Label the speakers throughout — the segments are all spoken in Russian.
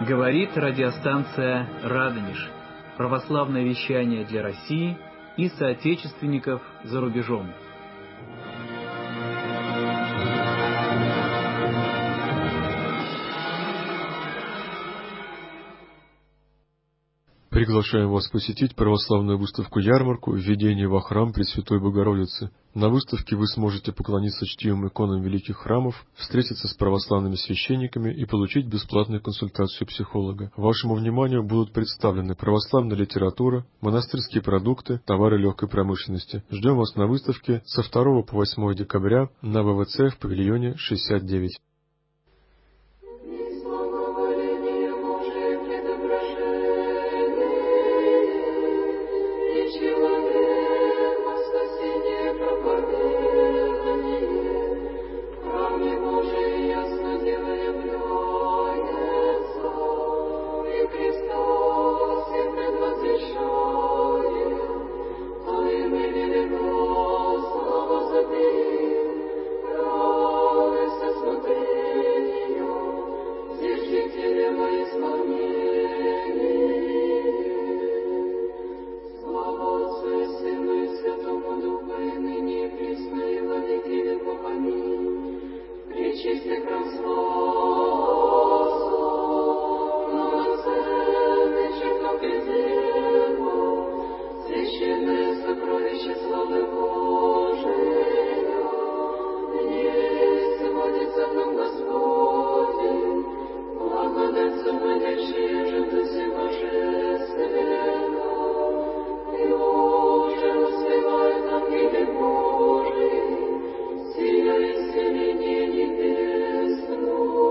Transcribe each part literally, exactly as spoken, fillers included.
Speaker 1: Говорит радиостанция «Радонеж». Православное вещание для России и соотечественников за рубежом.
Speaker 2: Приглашаем вас посетить православную выставку-ярмарку «Введение во храм Пресвятой Богородицы». На выставке вы сможете поклониться чтимым иконам великих храмов, встретиться с православными священниками и получить бесплатную консультацию психолога. Вашему вниманию будут представлены православная литература, монастырские продукты, товары легкой промышленности. Ждем вас на выставке со второго по восьмое декабря на вэ вэ цэ в павильоне шестьдесят девять.
Speaker 3: Божий, сияй, семени небесную.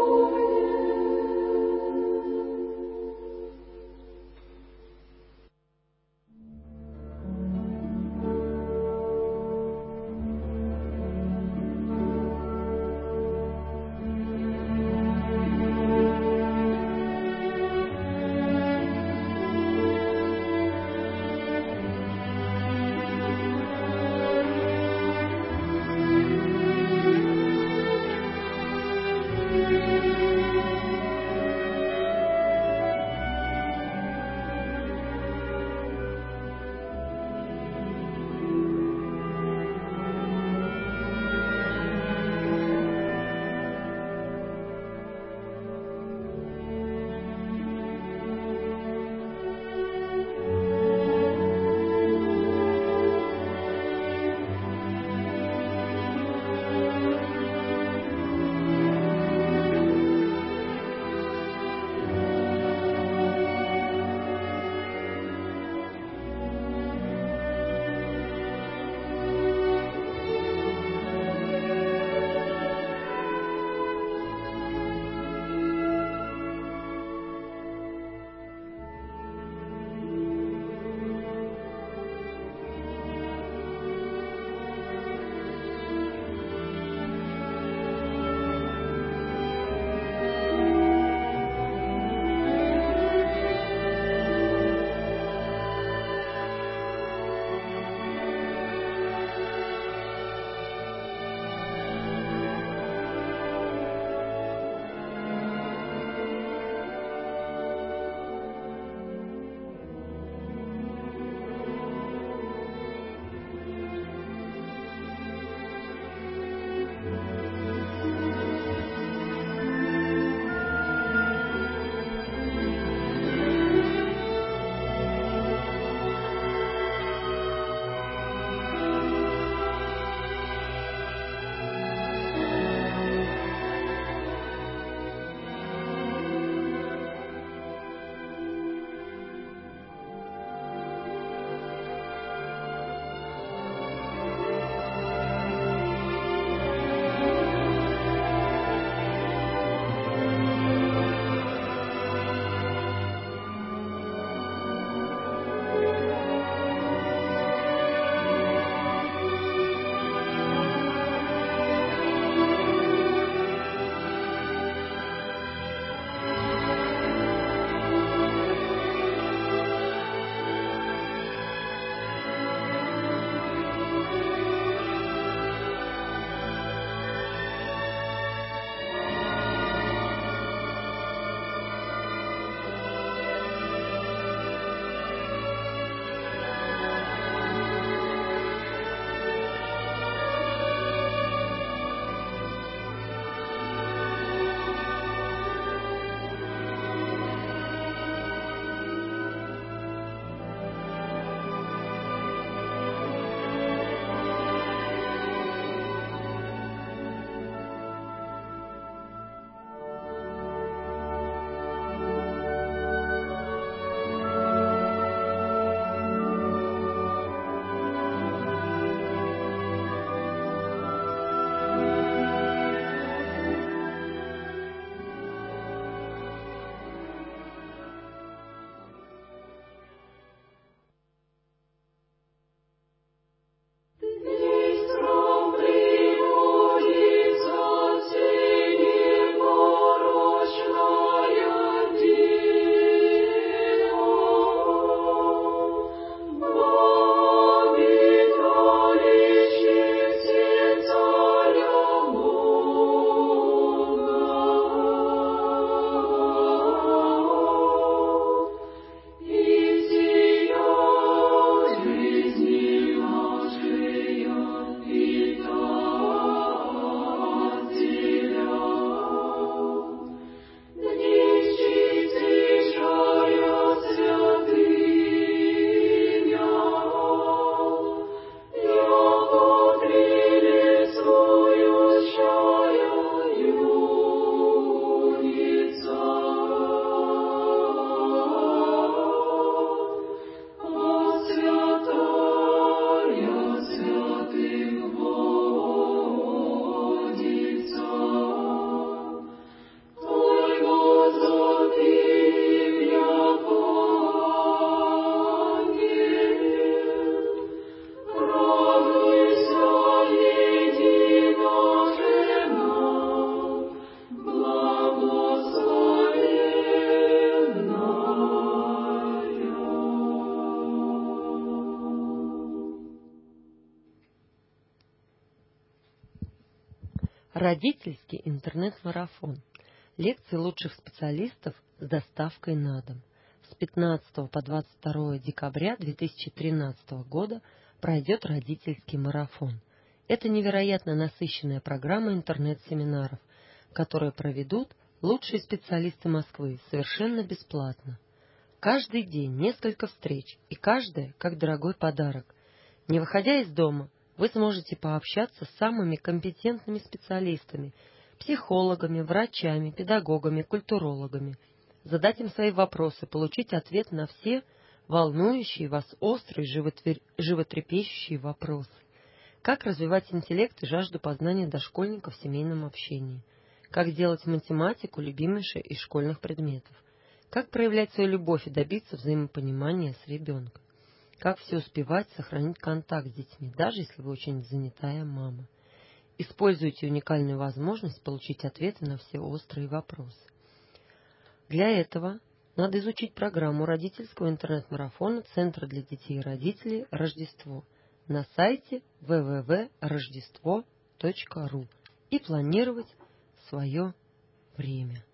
Speaker 3: Родительский интернет-марафон. Лекции лучших специалистов с доставкой на дом. С пятнадцатого по двадцать второе декабря две тысячи тринадцатого года пройдет родительский марафон. Это невероятно насыщенная программа интернет-семинаров, которые проведут лучшие специалисты Москвы совершенно бесплатно. Каждый день несколько встреч, и каждая как дорогой подарок. Не выходя из дома, вы сможете пообщаться с самыми компетентными специалистами, психологами, врачами, педагогами, культурологами, задать им свои вопросы, получить ответ на все волнующие вас острые, животрепещущие вопросы. Как развивать интеллект и жажду познания дошкольников в семейном общении? Как сделать математику любимейшей из школьных предметов? Как проявлять свою любовь и добиться взаимопонимания с ребенком? Как все успевать, сохранить контакт с детьми, даже если вы очень занятая мама? Используйте уникальную возможность получить ответы на все острые вопросы. Для этого надо изучить программу родительского интернет-марафона Центра для детей и родителей «Рождество» на сайте дабл ю дабл ю дабл ю точка рождество точка ру и планировать свое время.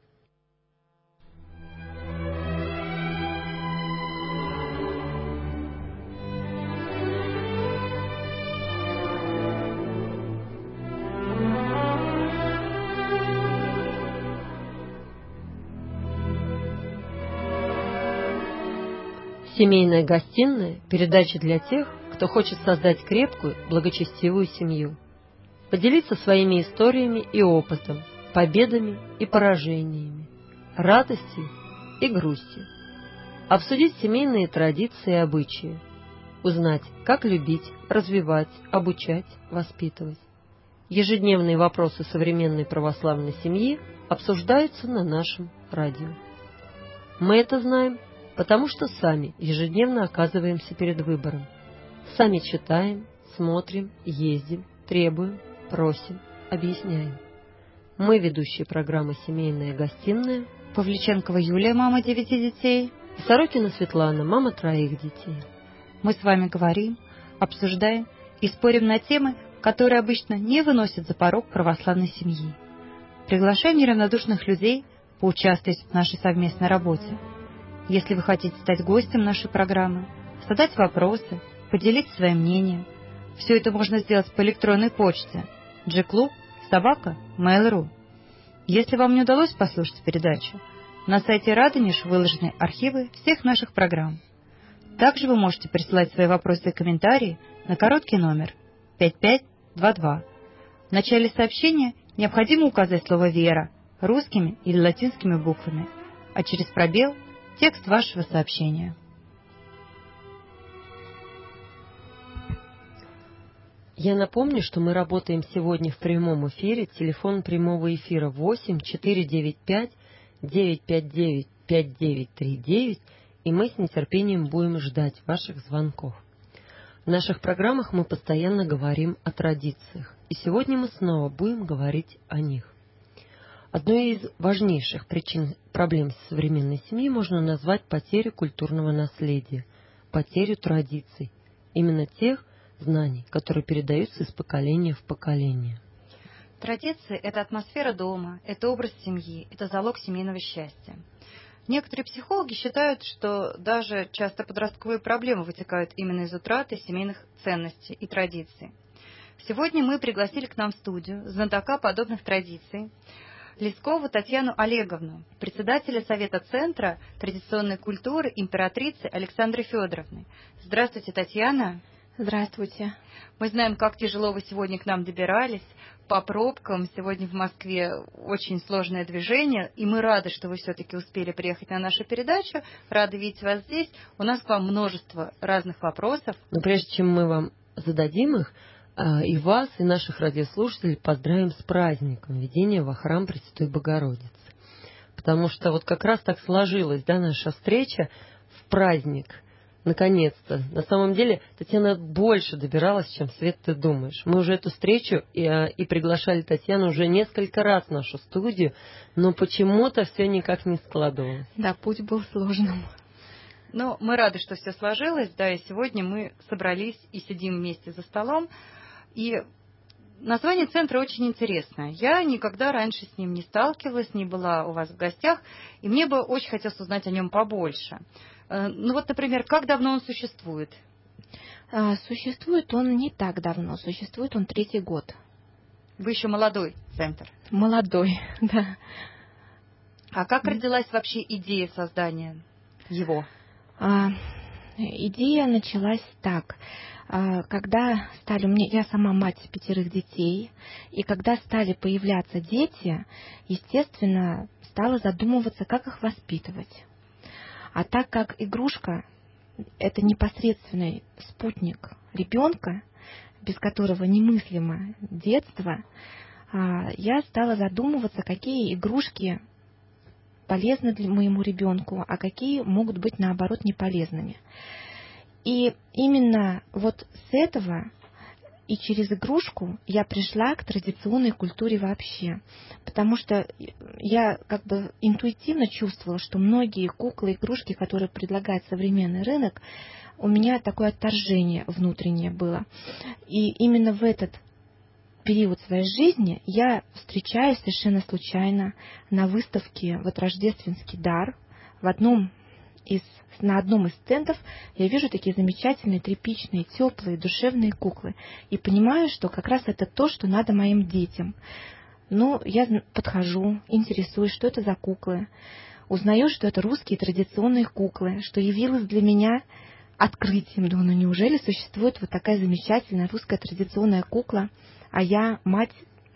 Speaker 3: Семейная гостиная – передача для тех, кто хочет создать крепкую, благочестивую семью. Поделиться своими историями и опытом, победами и поражениями, радостью и грустью. Обсудить семейные традиции и обычаи. Узнать, как любить, развивать, обучать, воспитывать. Ежедневные вопросы современной православной семьи обсуждаются на нашем радио. Мы это знаем, потому что сами ежедневно оказываемся перед выбором. Сами читаем, смотрим, ездим, требуем, просим, объясняем. Мы ведущие программы «Семейная гостиная»,
Speaker 4: Павличенкова Юлия, мама девяти детей,
Speaker 3: и Сорокина Светлана, мама троих детей.
Speaker 4: Мы с вами говорим, обсуждаем и спорим на темы, которые обычно не выносят за порог православной семьи. Приглашаем неравнодушных людей поучаствовать в нашей совместной работе. Если вы хотите стать гостем нашей программы, задать вопросы, поделиться своим мнением, все это можно сделать по электронной почте джи клуб собака мэйл точка ру. Если вам не удалось послушать передачу, на сайте Радонеж выложены архивы всех наших программ. Также вы можете присылать свои вопросы и комментарии на короткий номер пять пять два два. В начале сообщения необходимо указать слово «Вера» русскими или латинскими буквами, а через пробел – текст вашего сообщения.
Speaker 3: Я напомню, что мы работаем сегодня в прямом эфире. Телефон прямого эфира восемь четыре девять пять девять пять девять пять девять три девять, и мы с нетерпением будем ждать ваших звонков. В наших программах мы постоянно говорим о традициях, и сегодня мы снова будем говорить о них. Одной из важнейших причин проблем современной семьи можно назвать потерю культурного наследия, потерю традиций, именно тех знаний, которые передаются из поколения в поколение.
Speaker 4: Традиции – это атмосфера дома, это образ семьи, это залог семейного счастья. Некоторые психологи считают, что даже часто подростковые проблемы вытекают именно из утраты семейных ценностей и традиций. Сегодня мы пригласили к нам в студию знатока подобных традиций, Лескову Татьяну Олеговну, председателя Совета Центра традиционной культуры императрицы Александры Федоровны. Здравствуйте, Татьяна.
Speaker 5: Здравствуйте.
Speaker 4: Мы знаем, как тяжело вы сегодня к нам добирались по пробкам. Сегодня в Москве очень сложное движение, и мы рады, что вы все-таки успели приехать на нашу передачу. Рады видеть вас здесь. У нас к вам множество разных вопросов.
Speaker 3: Но прежде чем мы вам зададим их, и вас, и наших радиослушателей поздравим с праздником введения во храм Пресвятой Богородицы. Потому что вот как раз так сложилась, да, наша встреча в праздник. Наконец-то. На самом деле, Татьяна больше добиралась, чем, Свет, ты думаешь. Мы уже эту встречу и, и приглашали Татьяну уже несколько раз в нашу студию, но почему-то все никак не складывалось.
Speaker 5: Да, путь был сложным.
Speaker 4: Но мы рады, что все сложилось, да, и сегодня мы собрались и сидим вместе за столом. И название центра очень интересное. Я никогда раньше с ним не сталкивалась, не была у вас в гостях, и мне бы очень хотелось узнать о нем побольше. Ну вот, например, как давно он существует?
Speaker 5: Существует он не так давно, существует он третий год.
Speaker 4: Вы еще молодой центр.
Speaker 5: Молодой, да.
Speaker 4: А как родилась вообще идея создания его?
Speaker 5: А, идея началась так. А, когда стали... у меня, я сама мать пятерых детей, и когда стали появляться дети, естественно, стала задумываться, как их воспитывать. А так как игрушка – это непосредственный спутник ребенка, без которого немыслимо детство, я стала задумываться, какие игрушки полезны для моему ребенку, а какие могут быть, наоборот, неполезными. И именно вот с этого и через игрушку я пришла к традиционной культуре вообще. Потому что я как бы интуитивно чувствовала, что многие куклы, игрушки, которые предлагает современный рынок, у меня такое отторжение внутреннее было. И именно в этот период своей жизни я встречаюсь совершенно случайно на выставке вот «Рождественский дар». В одном из, на одном из стендов я вижу такие замечательные, тряпичные, теплые, душевные куклы. И понимаю, что как раз это то, что надо моим детям. Ну, я подхожу, интересуюсь, что это за куклы. Узнаю, что это русские традиционные куклы, что явилось для меня открытием. Думаю, ну неужели существует вот такая замечательная русская традиционная кукла, а я мать,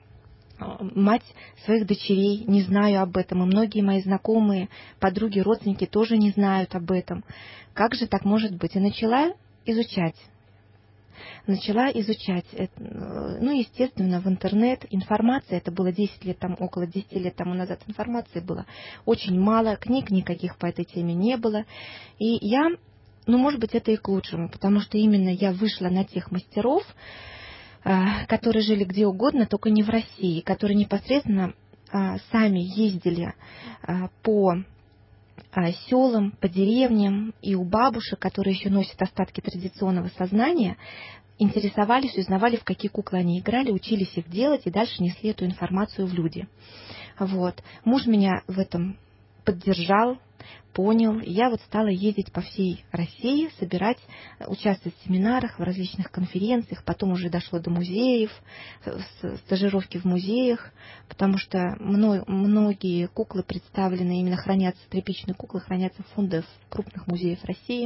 Speaker 5: мать своих дочерей, не знаю об этом, и многие мои знакомые, подруги, родственники тоже не знают об этом. Как же так может быть? И начала изучать. Начала изучать, ну, естественно, в интернет, информация, это было десять лет тому, около десяти лет тому назад, информации было очень мало, книг никаких по этой теме не было, и я, ну, может быть, это и к лучшему, потому что именно я вышла на тех мастеров, которые жили где угодно, только не в России, которые непосредственно сами ездили по селам, по деревням и у бабушек, которые еще носят остатки традиционного сознания, интересовались, узнавали, в какие куклы они играли, учились их делать и дальше несли эту информацию в люди. Вот. Муж меня в этом поддержал, понял. И я вот стала ездить по всей России, собирать, участвовать в семинарах, в различных конференциях. Потом уже дошло до музеев, стажировки в музеях, потому что многие куклы представлены, именно хранятся, тряпичные куклы хранятся в фондах крупных музеев России.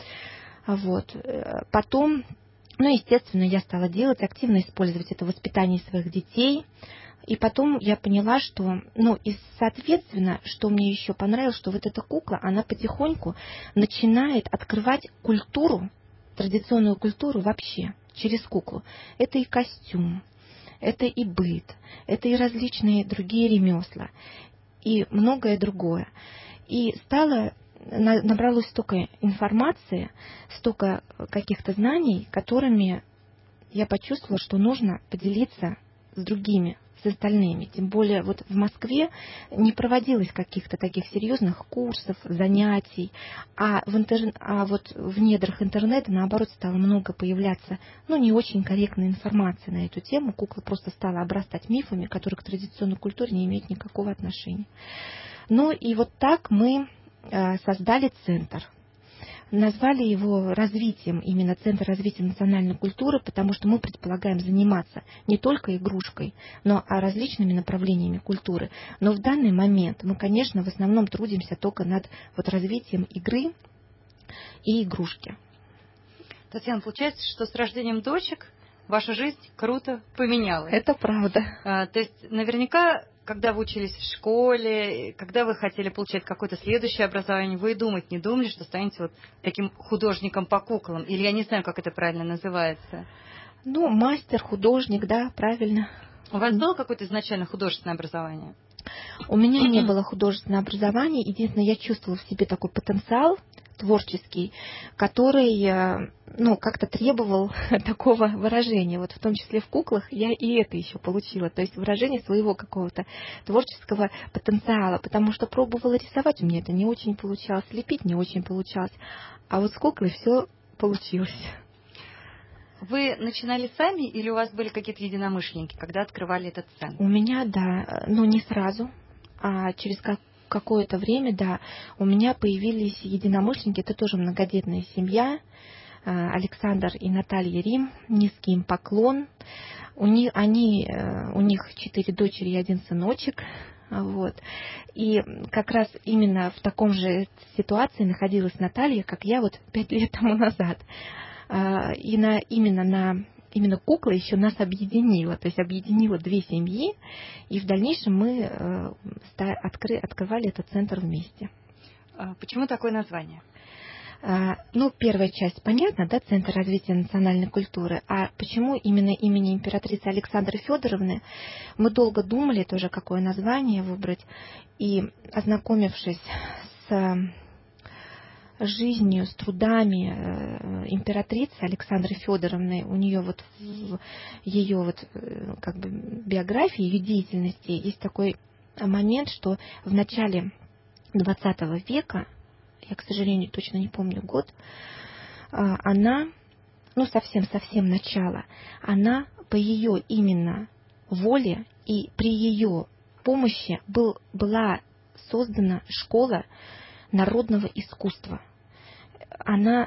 Speaker 5: Вот. Потом, ну, естественно, я стала делать, активно использовать это в воспитании своих детей. И потом я поняла, что, ну, и соответственно, что мне еще понравилось, что вот эта кукла, она потихоньку начинает открывать культуру, традиционную культуру вообще через куклу. Это и костюм, это и быт, это и различные другие ремесла, и многое другое. И стало, набралось столько информации, столько каких-то знаний, которыми я почувствовала, что нужно поделиться с другими, с остальными. Тем более вот в Москве не проводилось каких-то таких серьезных курсов, занятий, а в, интер... а вот в недрах интернета, наоборот, стало много появляться, ну, не очень корректной информации на эту тему. Кукла просто стала обрастать мифами, которые к традиционной культуре не имеют никакого отношения. Ну и вот так мы создали центр. Назвали его развитием, именно Центр развития национальной культуры, потому что мы предполагаем заниматься не только игрушкой, но и различными направлениями культуры. Но в данный момент мы, конечно, в основном трудимся только над вот развитием игры и игрушки.
Speaker 4: Татьяна, получается, что с рождением дочек ваша жизнь круто поменялась.
Speaker 5: Это правда.
Speaker 4: А, то есть наверняка, когда вы учились в школе, когда вы хотели получать какое-то следующее образование, вы и думать не думали, что станете вот таким художником по куклам? Или я не знаю, как это правильно называется.
Speaker 5: Ну, мастер, художник, да, правильно.
Speaker 4: У вас было какое-то изначально художественное образование?
Speaker 5: У меня не было художественного образования. Единственное, я чувствовала в себе такой потенциал творческий, который, ну, как-то требовал такого выражения. Вот в том числе в куклах я и это еще получила. То есть выражение своего какого-то творческого потенциала. Потому что пробовала рисовать, у меня это не очень получалось, лепить не очень получалось. А вот с куклой все получилось.
Speaker 6: Вы начинали сами или у вас были какие-то единомышленники, когда открывали этот центр?
Speaker 5: У меня, да, но не сразу, а через как какое-то время, да, у меня появились единомышленники, это тоже многодетная семья, Александр и Наталья Рим, низкий им поклон. У них, они, у них четыре дочери и один сыночек. Вот. И как раз именно в таком же ситуации находилась Наталья, как я вот пять лет тому назад. И на, именно на именно кукла еще нас объединила, то есть объединила две семьи, и в дальнейшем мы откры, открывали этот центр вместе.
Speaker 6: Почему такое название?
Speaker 5: Ну, первая часть понятна, да, Центр развития национальной культуры. А почему именно имени императрицы Александры Федоровны? Мы долго думали тоже, какое название выбрать, и ознакомившись с жизнью, с трудами императрицы Александры Федоровны, у нее вот в ее вот как бы биографии, ее деятельности есть такой момент, что в начале двадцатого века, я, к сожалению, точно не помню год, она, ну совсем-совсем начало, она по ее именно воле и при ее помощи был, была создана школа народного искусства. Она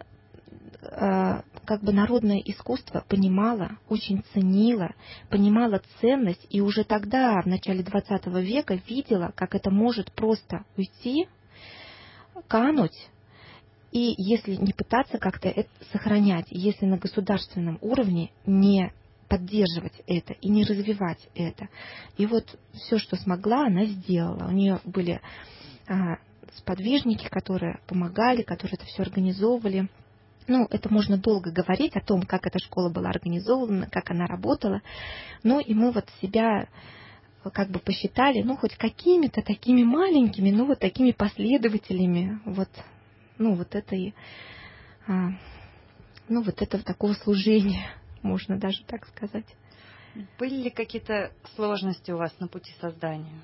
Speaker 5: как бы народное искусство понимала, очень ценила, понимала ценность, и уже тогда, в начале двадцатого века, видела, как это может просто уйти, кануть, и если не пытаться как-то это сохранять, если на государственном уровне не поддерживать это и не развивать это. И вот все, что смогла, она сделала. У нее были а, сподвижники, которые помогали, которые это все организовывали. Ну, это можно долго говорить о том, как эта школа была организована, как она работала. Ну, и мы вот себя как бы посчитали, ну, хоть какими-то такими маленькими, ну, вот такими последователями, вот, ну, вот этой, а, ну, вот этого такого служения, можно даже так сказать.
Speaker 6: Были ли какие-то сложности у вас на пути создания?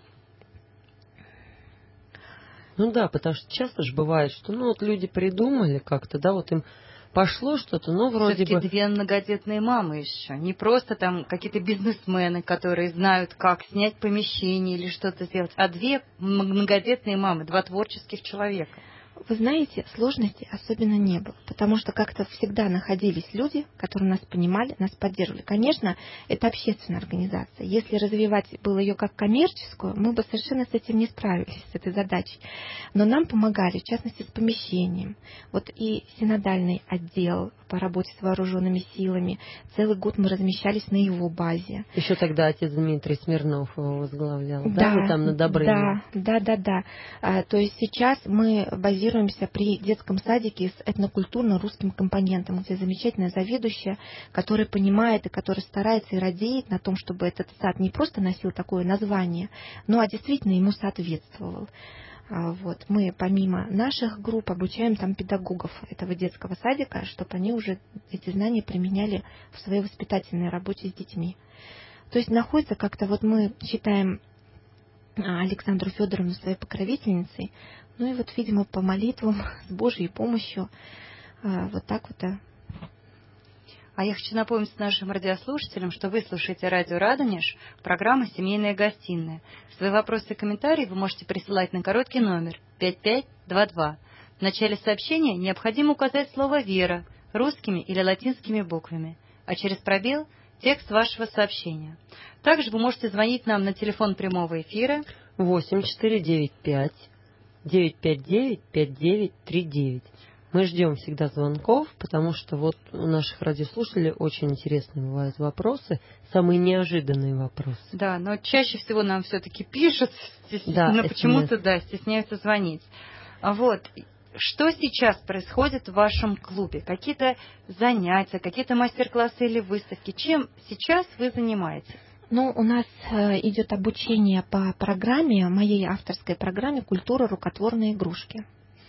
Speaker 3: Ну да, потому что часто же бывает, что, ну, вот люди придумали как-то, да, вот им пошло что-то, но вроде
Speaker 6: Все-таки
Speaker 3: бы...
Speaker 6: две многодетные мамы еще. Не просто там какие-то бизнесмены, которые знают, как снять помещение или что-то сделать, а две многодетные мамы, два творческих человека.
Speaker 5: Вы знаете, сложностей особенно не было, потому что как-то всегда находились люди, которые нас понимали, нас поддерживали. Конечно, это общественная организация. Если развивать было ее как коммерческую, мы бы совершенно с этим не справились, с этой задачей. Но нам помогали, в частности, с помещением. Вот и синодальный отдел по работе с вооруженными силами. Целый год мы размещались на его базе.
Speaker 3: Еще тогда отец Дмитрий Смирнов его возглавлял, да,
Speaker 5: да,
Speaker 3: да там на Добрыне.
Speaker 5: Да, да, да, да. А, то есть сейчас мы базируемся при детском садике с этнокультурно-русским компонентом, где замечательная заведующая, которая понимает и которая старается и радеет на том, чтобы этот сад не просто носил такое название, но а действительно ему соответствовал. Вот. Мы помимо наших групп обучаем там педагогов этого детского садика, чтобы они уже эти знания применяли в своей воспитательной работе с детьми. То есть находится как-то, вот мы считаем Александру Федоровну своей покровительницей, ну и вот, видимо, по молитвам, с Божьей помощью, вот так вот.
Speaker 6: А я хочу напомнить нашим радиослушателям, что вы слушаете радио «Радонеж», программа «Семейная гостиная». Свои вопросы и комментарии вы можете присылать на короткий номер пять пять два два. В начале сообщения необходимо указать слово «Вера» русскими или латинскими буквами, а через пробел – текст вашего сообщения. Также вы можете звонить нам на телефон прямого эфира
Speaker 3: восемь четыре девять пять девять пять девять пять девять три девять. Мы ждем всегда звонков, потому что вот у наших радиослушателей очень интересные бывают вопросы, самые неожиданные вопросы.
Speaker 6: Да, но чаще всего нам все-таки пишут, стес...
Speaker 3: да,
Speaker 6: но почему-то да, стесняются звонить. А вот что сейчас происходит в вашем клубе? Какие-то занятия, какие-то мастер-классы или выставки? Чем сейчас вы занимаетесь?
Speaker 5: Ну, у нас идет обучение по программе, моей авторской программе «Культура рукотворной игрушки».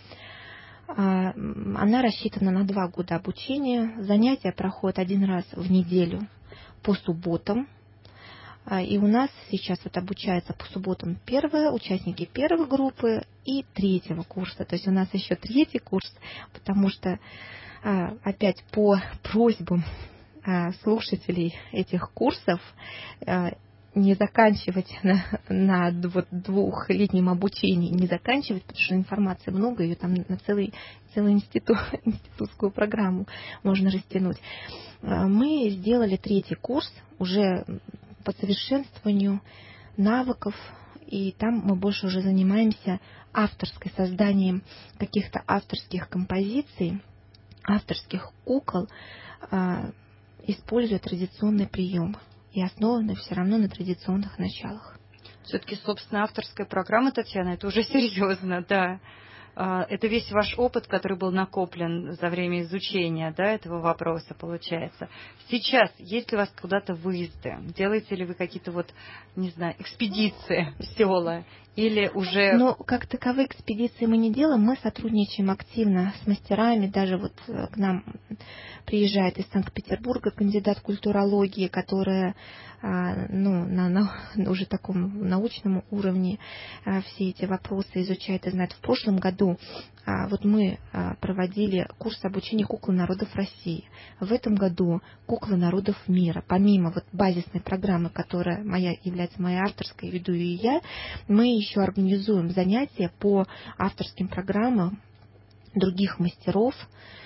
Speaker 5: Она рассчитана на два года обучения. Занятия проходят один раз в неделю по субботам. И у нас сейчас вот обучается по субботам первые участники первой группы и третьего курса. То есть у нас еще третий курс, потому что опять по просьбам слушателей этих курсов не заканчивать на, на вот двухлетнем обучении, не заканчивать, потому что информации много, ее там на целый, целую институт, институтскую программу можно растянуть. Мы сделали третий курс уже по совершенствованию навыков, и там мы больше уже занимаемся авторской, созданием каких-то авторских композиций, авторских кукол, используя традиционные приемы и основаны все равно на традиционных началах.
Speaker 6: Все-таки, собственно, авторская программа, Татьяна, это уже серьезно, да. Это весь ваш опыт, который был накоплен за время изучения, да, этого вопроса, получается. Сейчас, есть ли у вас куда-то выезды? Делаете ли вы какие-то вот, не знаю, экспедиции веселые? Или уже...
Speaker 5: Ну, как таковые экспедиции мы не делаем, мы сотрудничаем активно с мастерами, даже вот к нам приезжает из Санкт-Петербурга кандидат культурологии, которая ну, на, на уже таком научном уровне все эти вопросы изучает и знает. В прошлом году вот мы проводили курс обучения куклы народов России. В этом году куклы народов мира. Помимо вот базисной программы, которая моя, является моей авторской, веду ее я, мы еще организуем занятия по авторским программам других мастеров.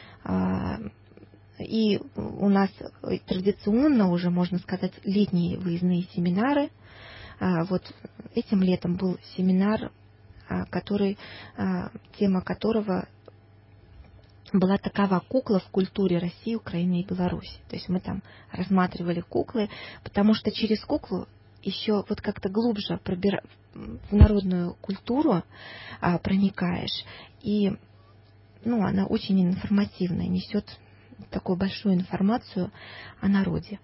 Speaker 5: И у нас традиционно уже, можно сказать, летние выездные семинары. Вот этим летом был семинар, который, тема которого была такова: кукла в культуре России, Украины и Беларуси. То есть мы там рассматривали куклы, потому что через куклу еще вот как-то глубже пробира... в народную культуру а, проникаешь. И ну, она очень информативная, несет такую большую информацию о народе,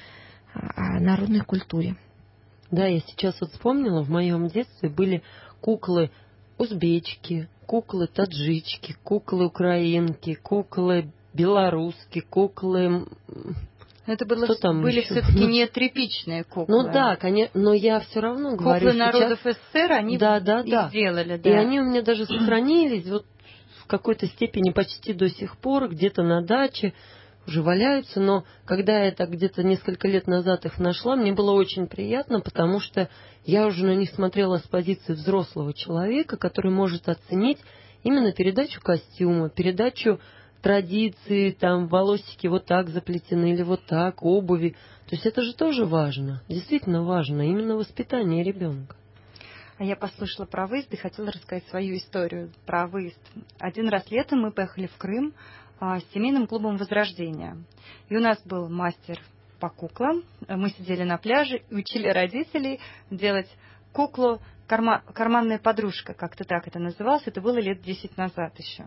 Speaker 5: о народной культуре.
Speaker 3: Да, я сейчас вот вспомнила, в моем детстве были куклы узбечки, куклы таджички, куклы украинки, куклы белорусские, куклы...
Speaker 6: Это было, были все-таки не тряпичные куклы.
Speaker 3: Ну да, конечно, но я все равно
Speaker 6: куклы
Speaker 3: говорю,
Speaker 6: куклы народов
Speaker 3: сейчас...
Speaker 6: СССР, они
Speaker 3: да, да,
Speaker 6: их
Speaker 3: да.
Speaker 6: сделали. Да.
Speaker 3: И они у меня даже сохранились вот в какой-то степени почти до сих пор, где-то на даче уже валяются, но когда я так где-то несколько лет назад их нашла, мне было очень приятно, потому что я уже на них смотрела с позиции взрослого человека, который может оценить именно передачу костюма, передачу традиции, там волосики вот так заплетены или вот так, обуви. То есть это же тоже важно, действительно важно, именно воспитание ребенка.
Speaker 6: А я послушала про выезд и хотела рассказать свою историю про выезд. Один раз летом мы поехали в Крым а, с семейным клубом «Возрождение». И у нас был мастер по куклам. Мы сидели на пляже и учили родителей делать куклу карма, «Карманная подружка», как-то так это называлось. Это было лет десять назад еще.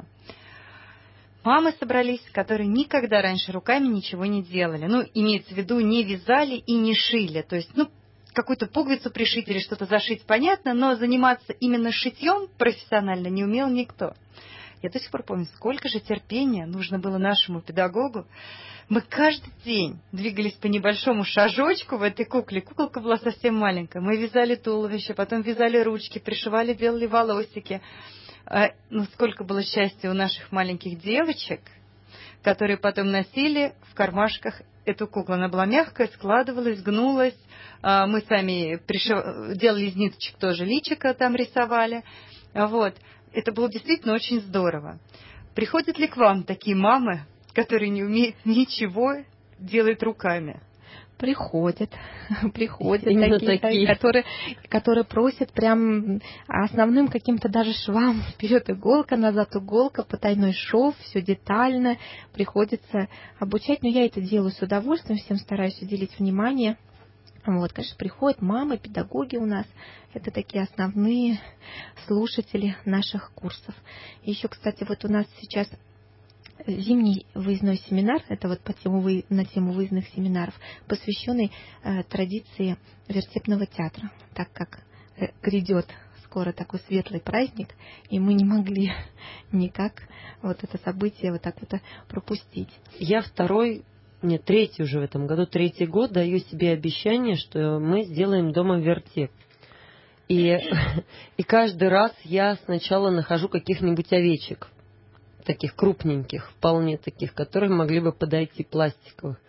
Speaker 6: Мамы собрались, которые никогда раньше руками ничего не делали. Ну, имеется в виду, не вязали и не шили. То есть, ну, какую-то пуговицу пришить или что-то зашить, понятно, но заниматься именно шитьем профессионально не умел никто. Я до сих пор помню, сколько же терпения нужно было нашему педагогу. Мы каждый день двигались по небольшому шажочку в этой кукле. Куколка была совсем маленькая. Мы вязали туловище, потом вязали ручки, пришивали, делали волосики. Ну, сколько было счастья у наших маленьких девочек, которые потом носили в кармашках эту куклу. Она была мягкая, складывалась, гнулась. Мы сами пришив... делали из ниточек тоже личико, там рисовали. Вот. Это было действительно очень здорово. Приходят ли к вам такие мамы, которые не умеют ничего делать руками?
Speaker 5: Приходят, приходят
Speaker 3: Именно
Speaker 5: такие,
Speaker 3: такие.
Speaker 5: Которые, которые просят прям основным каким-то даже швам. Вперед иголка, назад иголка, потайной шов, все детально. Приходится обучать, но я это делаю с удовольствием, всем стараюсь уделить внимание. Вот, конечно, приходят мамы, педагоги у нас. Это такие основные слушатели наших курсов. Еще, кстати, вот у нас сейчас зимний выездной семинар, это вот по тему, на тему выездных семинаров, посвященный э, традиции вертепного театра, так как э, грядет скоро такой светлый праздник, и мы не могли никак вот это событие вот так вот пропустить.
Speaker 3: Я второй, нет, третий уже в этом году, третий год даю себе обещание, что мы сделаем дома вертеп. И, и каждый раз я сначала нахожу каких-нибудь овечек, таких крупненьких, вполне таких, которые могли бы подойти, пластиковых.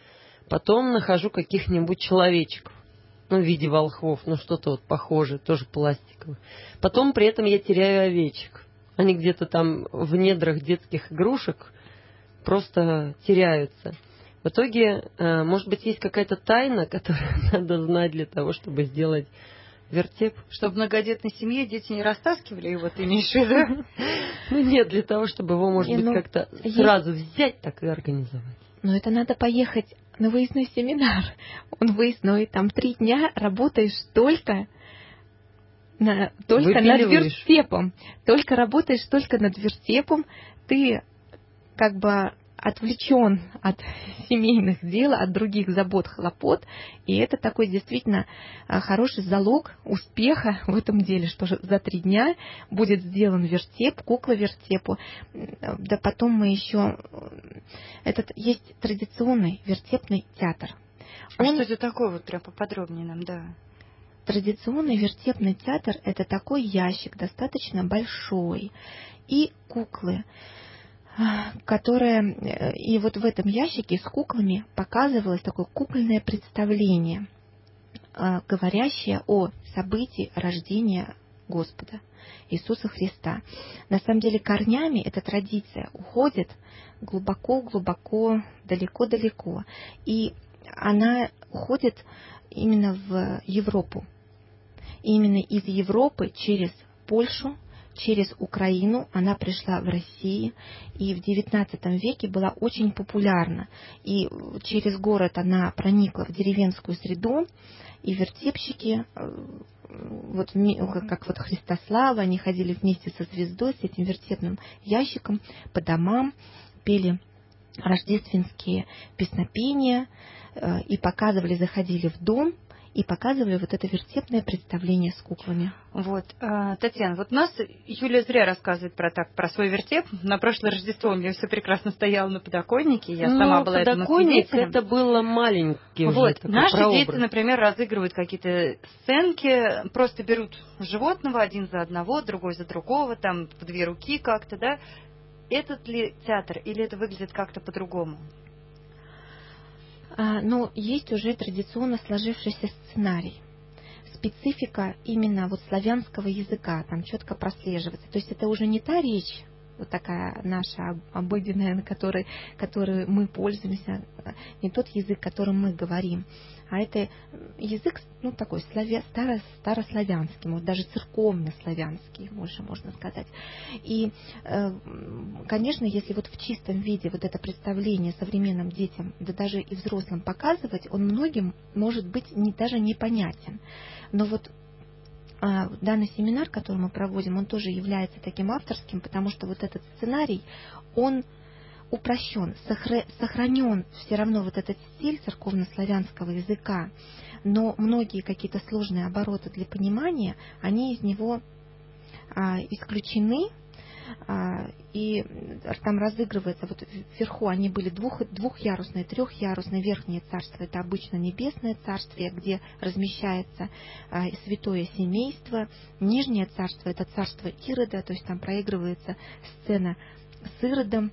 Speaker 3: Потом нахожу каких-нибудь человечков, ну, в виде волхвов, ну, что-то вот похожее, тоже пластиковое. Потом при этом я теряю овечек. Они где-то там в недрах детских игрушек просто теряются. В итоге, может быть, есть какая-то тайна, которую надо знать для того, чтобы сделать вертеп.
Speaker 6: Чтобы в многодетной семье дети не растаскивали его, ты имеешь в виду?
Speaker 3: Ну нет, для того, чтобы его, может быть, как-то сразу взять так и организовать.
Speaker 5: Но это надо поехать на выездной семинар. Он выездной, там три дня работаешь только... На, только над вертепом. Только работаешь только над вертепом. Ты как бы отвлечен от семейных дел, от других забот, хлопот. И это такой действительно хороший залог успеха в этом деле, что за три дня будет сделан вертеп, кукла вертепу. Да потом мы еще... Этот есть традиционный вертепный театр.
Speaker 6: А Он... что это такое? Вот прям поподробнее нам, да.
Speaker 5: Традиционный вертепный театр – это такой ящик, достаточно большой, и куклы, которые... И вот в этом ящике с куклами показывалось такое кукольное представление, говорящее о событии рождения Господа Иисуса Христа. На самом деле корнями эта традиция уходит глубоко-глубоко, далеко-далеко, и она уходит именно в Европу. И именно из Европы через Польшу, через Украину она пришла в Россию, и в девятнадцатом веке была очень популярна. И через город она проникла в деревенскую среду, и вертепщики, вот, как вот Христослава, они ходили вместе со звездой, с этим вертепным ящиком по домам, пели рождественские песнопения и показывали, заходили в дом и показывали вот это вертепное представление с куклами.
Speaker 6: Вот, Татьяна, вот у нас Юлия зря рассказывает про так, про свой вертеп. На прошлое Рождество у меня все прекрасно стояло на подоконнике, я
Speaker 3: ну,
Speaker 6: сама была этому свидетелем.
Speaker 3: Это было маленький уже
Speaker 6: вот,
Speaker 3: такой
Speaker 6: наши
Speaker 3: прообраз.
Speaker 6: дети, например, разыгрывают какие-то сценки, просто берут животного один за одного, другой за другого, там в две руки как-то, да. Этот ли театр или это выглядит как-то по-другому?
Speaker 5: А, ну, есть уже традиционно сложившийся сценарий. Специфика именно вот славянского языка там четко прослеживается. То есть это уже не та речь, вот такая наша обыденная, на которой, которой мы пользуемся, не тот язык, которым мы говорим, а это язык, ну, такой славя, старо, старославянский, может, даже церковно-славянский, больше можно сказать. И, конечно, если вот в чистом виде вот это представление современным детям, да даже и взрослым показывать, он многим может быть не, даже непонятен. Но вот данный семинар, который мы проводим, он тоже является таким авторским, потому что вот этот сценарий, он упрощен, сохранен все равно вот этот стиль церковно-славянского языка, но многие какие-то сложные обороты для понимания, они из него а, исключены, а, и там разыгрывается, вот вверху они были двух, двухъярусные, трехъярусные. Верхнее царство — это обычно небесное царствие, где размещается а, святое семейство. Нижнее царство — это царство Ирода, то есть там проигрывается сцена с Иродом.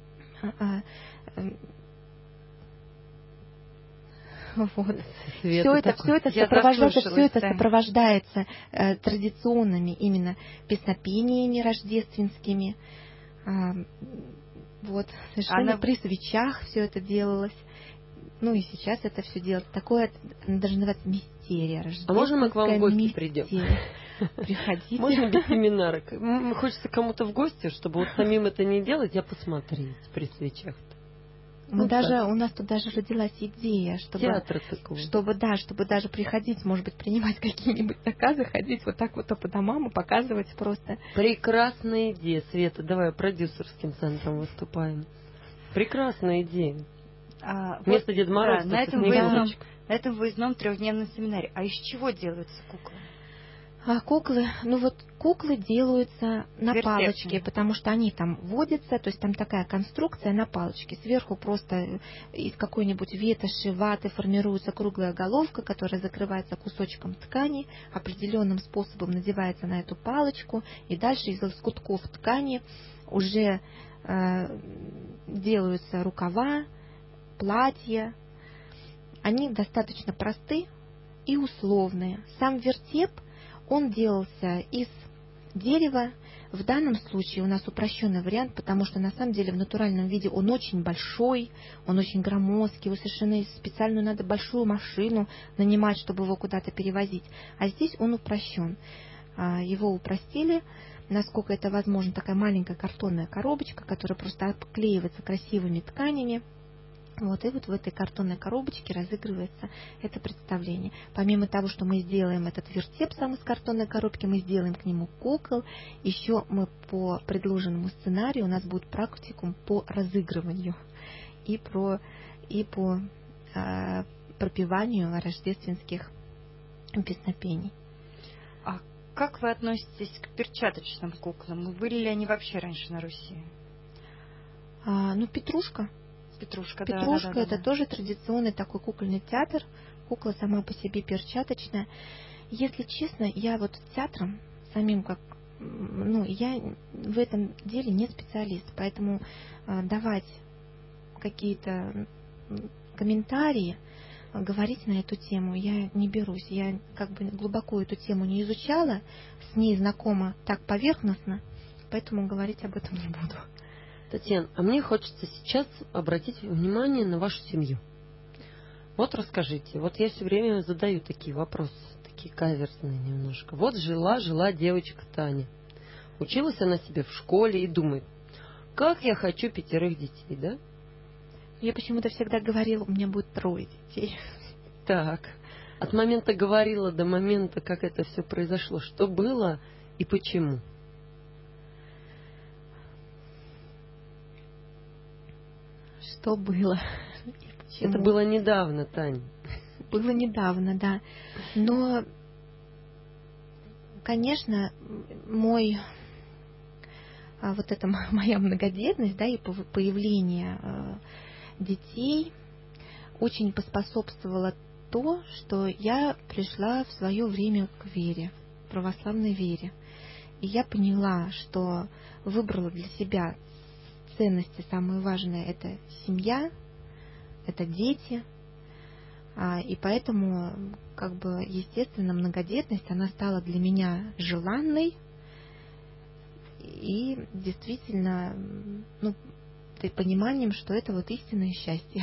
Speaker 5: Вот. Все это, все это сопровождается, все это да. сопровождается э, традиционными именно песнопениями рождественскими. А, вот, совершенно Она... при свечах все это делалось. Ну и сейчас это все делается. Такое, даже называется мистерия.
Speaker 3: А можно мы к вам в гости придем?
Speaker 5: Приходите.
Speaker 3: Можно без семинара? Хочется кому-то в гости, чтобы вот самим это не делать, а посмотреть при свечах-то.
Speaker 5: Мы ну, даже, у нас тут даже родилась идея, чтобы, чтобы, да, чтобы даже приходить, может быть, принимать какие-нибудь заказы, ходить вот так вот по домам и показывать просто.
Speaker 3: Прекрасная идея, Света. Давай продюсерским центром выступаем. Прекрасная идея.
Speaker 6: А,
Speaker 3: Вместо
Speaker 6: вот,
Speaker 3: Деда Мороза
Speaker 6: да, на, этом выездном, на этом выездном трехдневном семинаре. А из чего делаются куклы?
Speaker 5: А куклы, ну вот куклы делаются на Вертепные. палочке, потому что они там водятся, то есть там такая конструкция на палочке. Сверху просто из какой-нибудь ветоши, ваты формируется круглая головка, которая закрывается кусочком ткани, определенным способом надевается на эту палочку, и дальше из лоскутков ткани уже э, делаются рукава, платья. Они достаточно просты и условные. Сам вертеп, он делался из дерева. В данном случае у нас упрощенный вариант, потому что на самом деле в натуральном виде он очень большой, он очень громоздкий, его совершенно специальную надо большую машину нанимать, чтобы его куда-то перевозить. А здесь он упрощен. Его упростили, насколько это возможно, такая маленькая картонная коробочка, которая просто обклеивается красивыми тканями. Вот, и вот в этой картонной коробочке разыгрывается это представление. Помимо того, что мы сделаем этот вертеп сам из картонной коробки, мы сделаем к нему кукол. Еще мы по предложенному сценарию, у нас будет практикум по разыгрыванию и, про, и по э, пропеванию рождественских песнопений.
Speaker 6: А как вы относитесь к перчаточным куклам? Были ли они вообще раньше на Руси?
Speaker 5: А, ну, Петрушка.
Speaker 6: Петрушка,
Speaker 5: Петрушка,
Speaker 6: да, да, да,
Speaker 5: это
Speaker 6: да.
Speaker 5: тоже традиционный такой кукольный театр. Кукла сама по себе перчаточная. Если честно, я вот театром самим как, ну, я в этом деле не специалист, поэтому э, давать какие-то комментарии, говорить на эту тему я не берусь. Я как бы глубоко эту тему не изучала, с ней знакома так поверхностно, поэтому говорить об этом не буду.
Speaker 3: Татьяна, а мне хочется сейчас обратить внимание на вашу семью. Вот расскажите, вот я все время задаю такие вопросы, такие каверзные немножко. Вот жила-жила девочка Таня. Училась она себе в школе и думает, как я хочу пятерых детей, да?
Speaker 5: Я почему-то всегда говорила, у меня будет трое детей.
Speaker 3: Так, от момента говорила до момента, как это все произошло, что было и почему?
Speaker 5: Что было?
Speaker 3: Это было недавно, Тань.
Speaker 5: Было недавно, да. Но, конечно, мой вот эта моя многодетность, да, и появление детей очень поспособствовало то, что я пришла в свое время к вере, православной вере. И я поняла, что выбрала для себя ценности самые важные — это семья, это дети, и поэтому, как бы, естественно, многодетность, она стала для меня желанной и действительно, ну, пониманием, что это вот истинное счастье.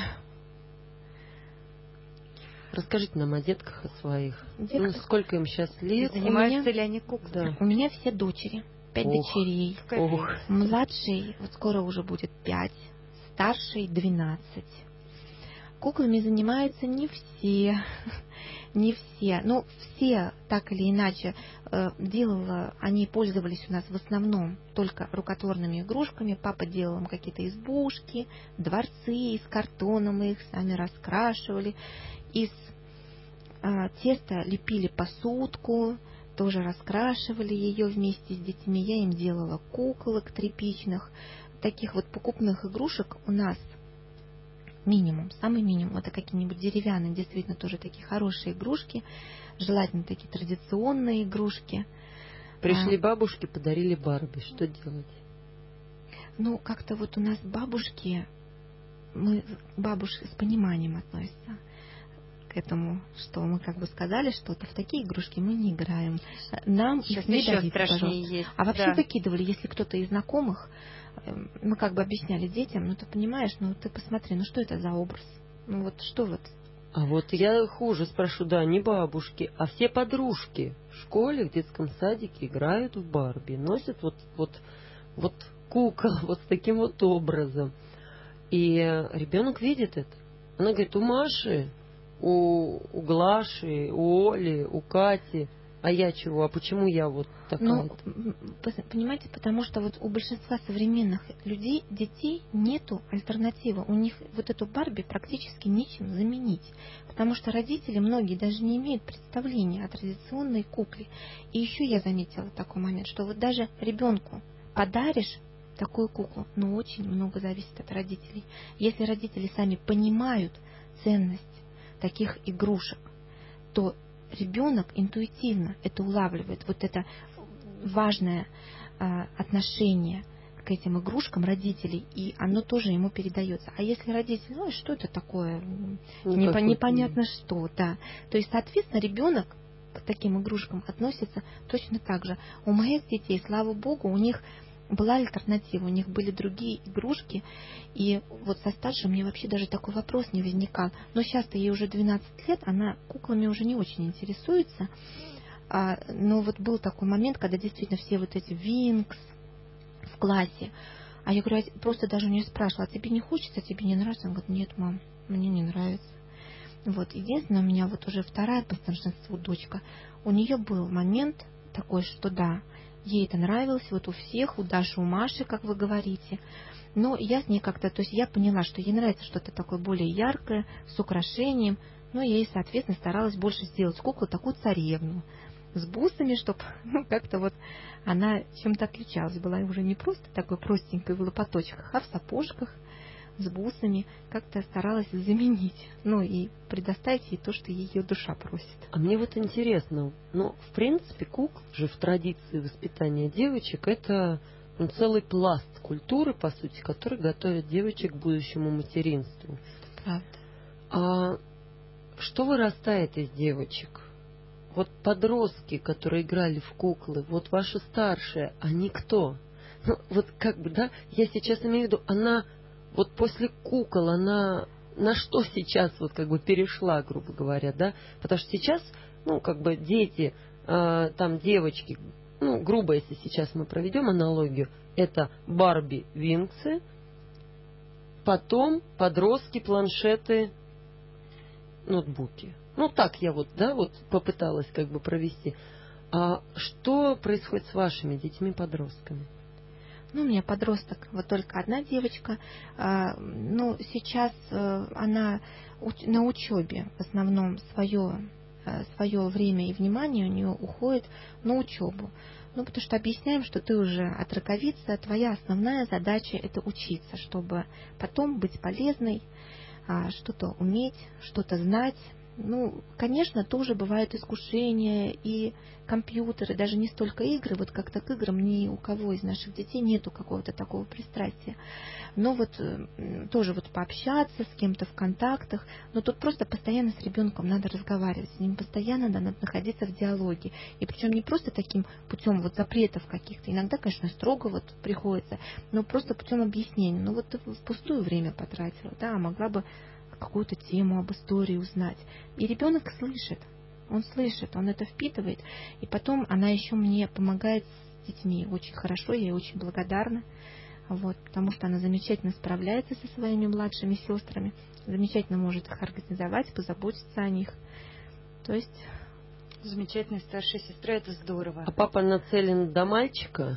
Speaker 3: Расскажите нам о детках, о своих.
Speaker 5: Детках.
Speaker 3: Ну, сколько им сейчас лет?
Speaker 6: Занимаются ли они куклами?
Speaker 5: Да. У меня все дочери. Пять
Speaker 3: Ох,
Speaker 5: дочерей.
Speaker 3: Ох.
Speaker 5: Младший, вот скоро уже будет пять, старший двенадцать. Куклами занимаются не все, не все. Ну, все так или иначе делала, они пользовались у нас в основном только рукотворными игрушками. Папа делал им какие-то избушки, дворцы из картона, мы их сами раскрашивали. Из а, теста лепили посудку, тоже раскрашивали ее вместе с детьми. Я им делала куколок тряпичных. Таких вот покупных игрушек у нас минимум, самый минимум. Это какие-нибудь деревянные, действительно тоже такие хорошие игрушки. Желательно такие традиционные игрушки.
Speaker 3: Пришли
Speaker 5: а,
Speaker 3: бабушки, подарили Барби. Что делать?
Speaker 5: Ну, как-то вот у нас бабушки, мы бабушки с пониманием относятся к этому, что мы как бы сказали что-то, в такие игрушки мы не играем. Нам
Speaker 6: Сейчас
Speaker 5: их не
Speaker 6: еще
Speaker 5: дарите,
Speaker 6: страшнее
Speaker 5: пожалуйста.
Speaker 6: есть.
Speaker 5: А вообще
Speaker 6: Да.
Speaker 5: выкидывали, если кто-то из знакомых, мы как бы объясняли детям, ну ты понимаешь, ну ты посмотри, ну что это за образ? Ну вот что вот?
Speaker 3: А вот я хуже спрошу, да, не бабушки, а все подружки в школе, в детском садике играют в Барби, носят вот, вот, вот кукол, вот с таким вот образом. И ребенок видит это. Она говорит, у Маши, у, у Глаши, у Оли, у Кати. А я чего? А почему я вот такая?
Speaker 5: Ну, понимаете, потому что вот у большинства современных людей, детей, нету альтернативы. У них вот эту Барби практически нечем заменить. Потому что родители, многие даже не имеют представления о традиционной кукле. И еще я заметила такой момент, что вот даже ребенку подаришь такую куклу, но очень много зависит от родителей. Если родители сами понимают ценность таких игрушек, то ребенок интуитивно это улавливает, вот это важное э, отношение к этим игрушкам родителей, и оно тоже ему передается. А если родители, ну что это такое,
Speaker 3: Ну,
Speaker 5: Непо-
Speaker 3: какой-то-
Speaker 5: непонятно что, да. То есть, соответственно, ребенок к таким игрушкам относится точно так же. У моих детей, слава богу, у них была альтернатива, у них были другие игрушки, и вот со старшей мне вообще даже такой вопрос не возникал. Но сейчас-то ей уже двенадцать лет, она куклами уже не очень интересуется. А, но вот был такой момент, когда действительно все вот эти Винкс в классе. А я говорю, а просто даже у нее спрашивала, а тебе не хочется, тебе не нравится? Она говорит, нет, мам, мне не нравится. Вот, единственное, у меня вот уже вторая по старшинству дочка, у нее был момент такой, что да, ей это нравилось, вот у всех, у Даши, у Маши, как вы говорите. Но я с ней как-то, то есть я поняла, что ей нравится что-то такое более яркое, с украшением, но я ей, соответственно, старалась больше сделать куклу такую царевну, с бусами, чтобы ну, как-то вот она чем-то отличалась. Была уже не просто такой простенькой в лопаточках, а в сапожках, с бусами. Как-то старалась заменить. Ну и предоставить ей то, что ее душа просит.
Speaker 3: А мне вот интересно, ну, в принципе, кукла же в традиции воспитания девочек это ну, целый пласт культуры, по сути, который готовит девочек к будущему материнству.
Speaker 5: Правда.
Speaker 3: А что вырастает из девочек? Вот подростки, которые играли в куклы, вот ваши старшие, они кто? Ну, вот как бы, да, я сейчас имею в виду, она вот после кукол, она на что сейчас вот как бы перешла, грубо говоря, да? Потому что сейчас, ну, как бы дети, э, там девочки, ну, грубо, если сейчас мы проведем аналогию, это Барби, Винксы, потом подростки, планшеты, ноутбуки. Ну, так я вот, да, вот попыталась как бы провести. А что происходит с вашими детьми-подростками?
Speaker 5: Ну, у меня подросток, вот только одна девочка. А, ну, сейчас а, она уч- на учебе в основном свое, а, свое время и внимание у нее уходит на учебу. Ну, потому что объясняем, что ты уже отраковица, твоя основная задача это учиться, чтобы потом быть полезной, а, что-то уметь, что-то знать. Ну, конечно, тоже бывают искушения и компьютеры, даже не столько игры, вот как-то к играм ни у кого из наших детей нету какого-то такого пристрастия. Но вот э, тоже вот пообщаться с кем-то в контактах, но тут просто постоянно с ребенком надо разговаривать, с ним постоянно надо находиться в диалоге. И причем не просто таким путем вот запретов каких-то, иногда, конечно, строго вот приходится, но просто путем объяснения. Ну вот ты впустую время потратила, да, а могла бы какую-то тему об истории узнать. И ребенок слышит, он слышит, он это впитывает. И потом она еще мне помогает с детьми очень хорошо, я ей очень благодарна, вот, потому что она замечательно справляется со своими младшими сестрами, замечательно может их организовать, позаботиться о них. То есть...
Speaker 6: Замечательная старшая сестра, это здорово.
Speaker 3: А папа нацелен до мальчика?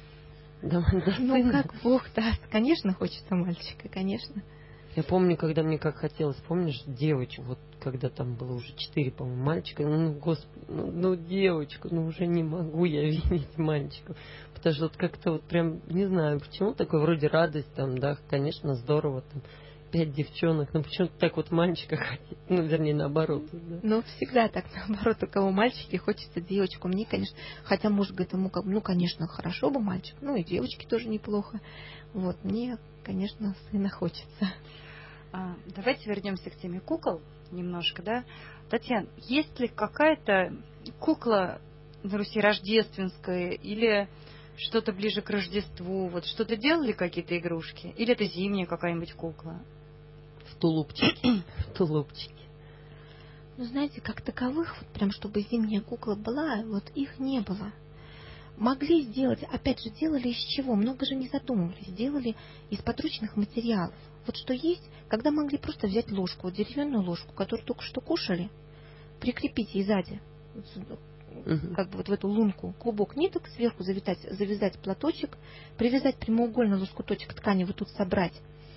Speaker 3: До, до
Speaker 5: ну,
Speaker 3: сына?
Speaker 5: как Бог даст. Конечно, хочется мальчика, конечно.
Speaker 3: Я помню, когда мне как хотелось, помнишь, девочку, вот когда там было уже четыре, по-моему, мальчика, ну, господи, ну, ну, девочку, ну, уже не могу я видеть мальчика. Потому что вот как-то вот прям, не знаю, почему такой вроде радость там, да, конечно, здорово, там, пять девчонок, но почему-то так вот мальчика хотеть, ну, вернее, наоборот. Да.
Speaker 5: Ну, всегда так, наоборот, у кого мальчики, хочется девочку. Мне, конечно, хотя муж говорит ему, как, ну, конечно, хорошо бы мальчик, ну, и девочки тоже неплохо. Вот, мне, конечно, сына хочется.
Speaker 6: А, давайте вернемся к теме кукол немножко, да. Татьяна, есть ли какая-то кукла на Руси рождественская или что-то ближе к Рождеству? Вот что-то делали какие-то игрушки? Или это зимняя какая-нибудь кукла?
Speaker 3: В тулупчике. В тулупчике.
Speaker 5: Ну, знаете, как таковых, вот прям чтобы зимняя кукла была, вот их не было. Могли сделать, опять же, делали из чего? Много же не задумывались. Делали из подручных материалов. Вот что есть, когда могли просто взять ложку, вот деревянную ложку, которую только что кушали, прикрепить ей сзади, угу. как бы вот в эту лунку, клубок ниток, сверху завязать, завязать платочек, привязать прямоугольный лоскуточек ткани, вот тут собрать.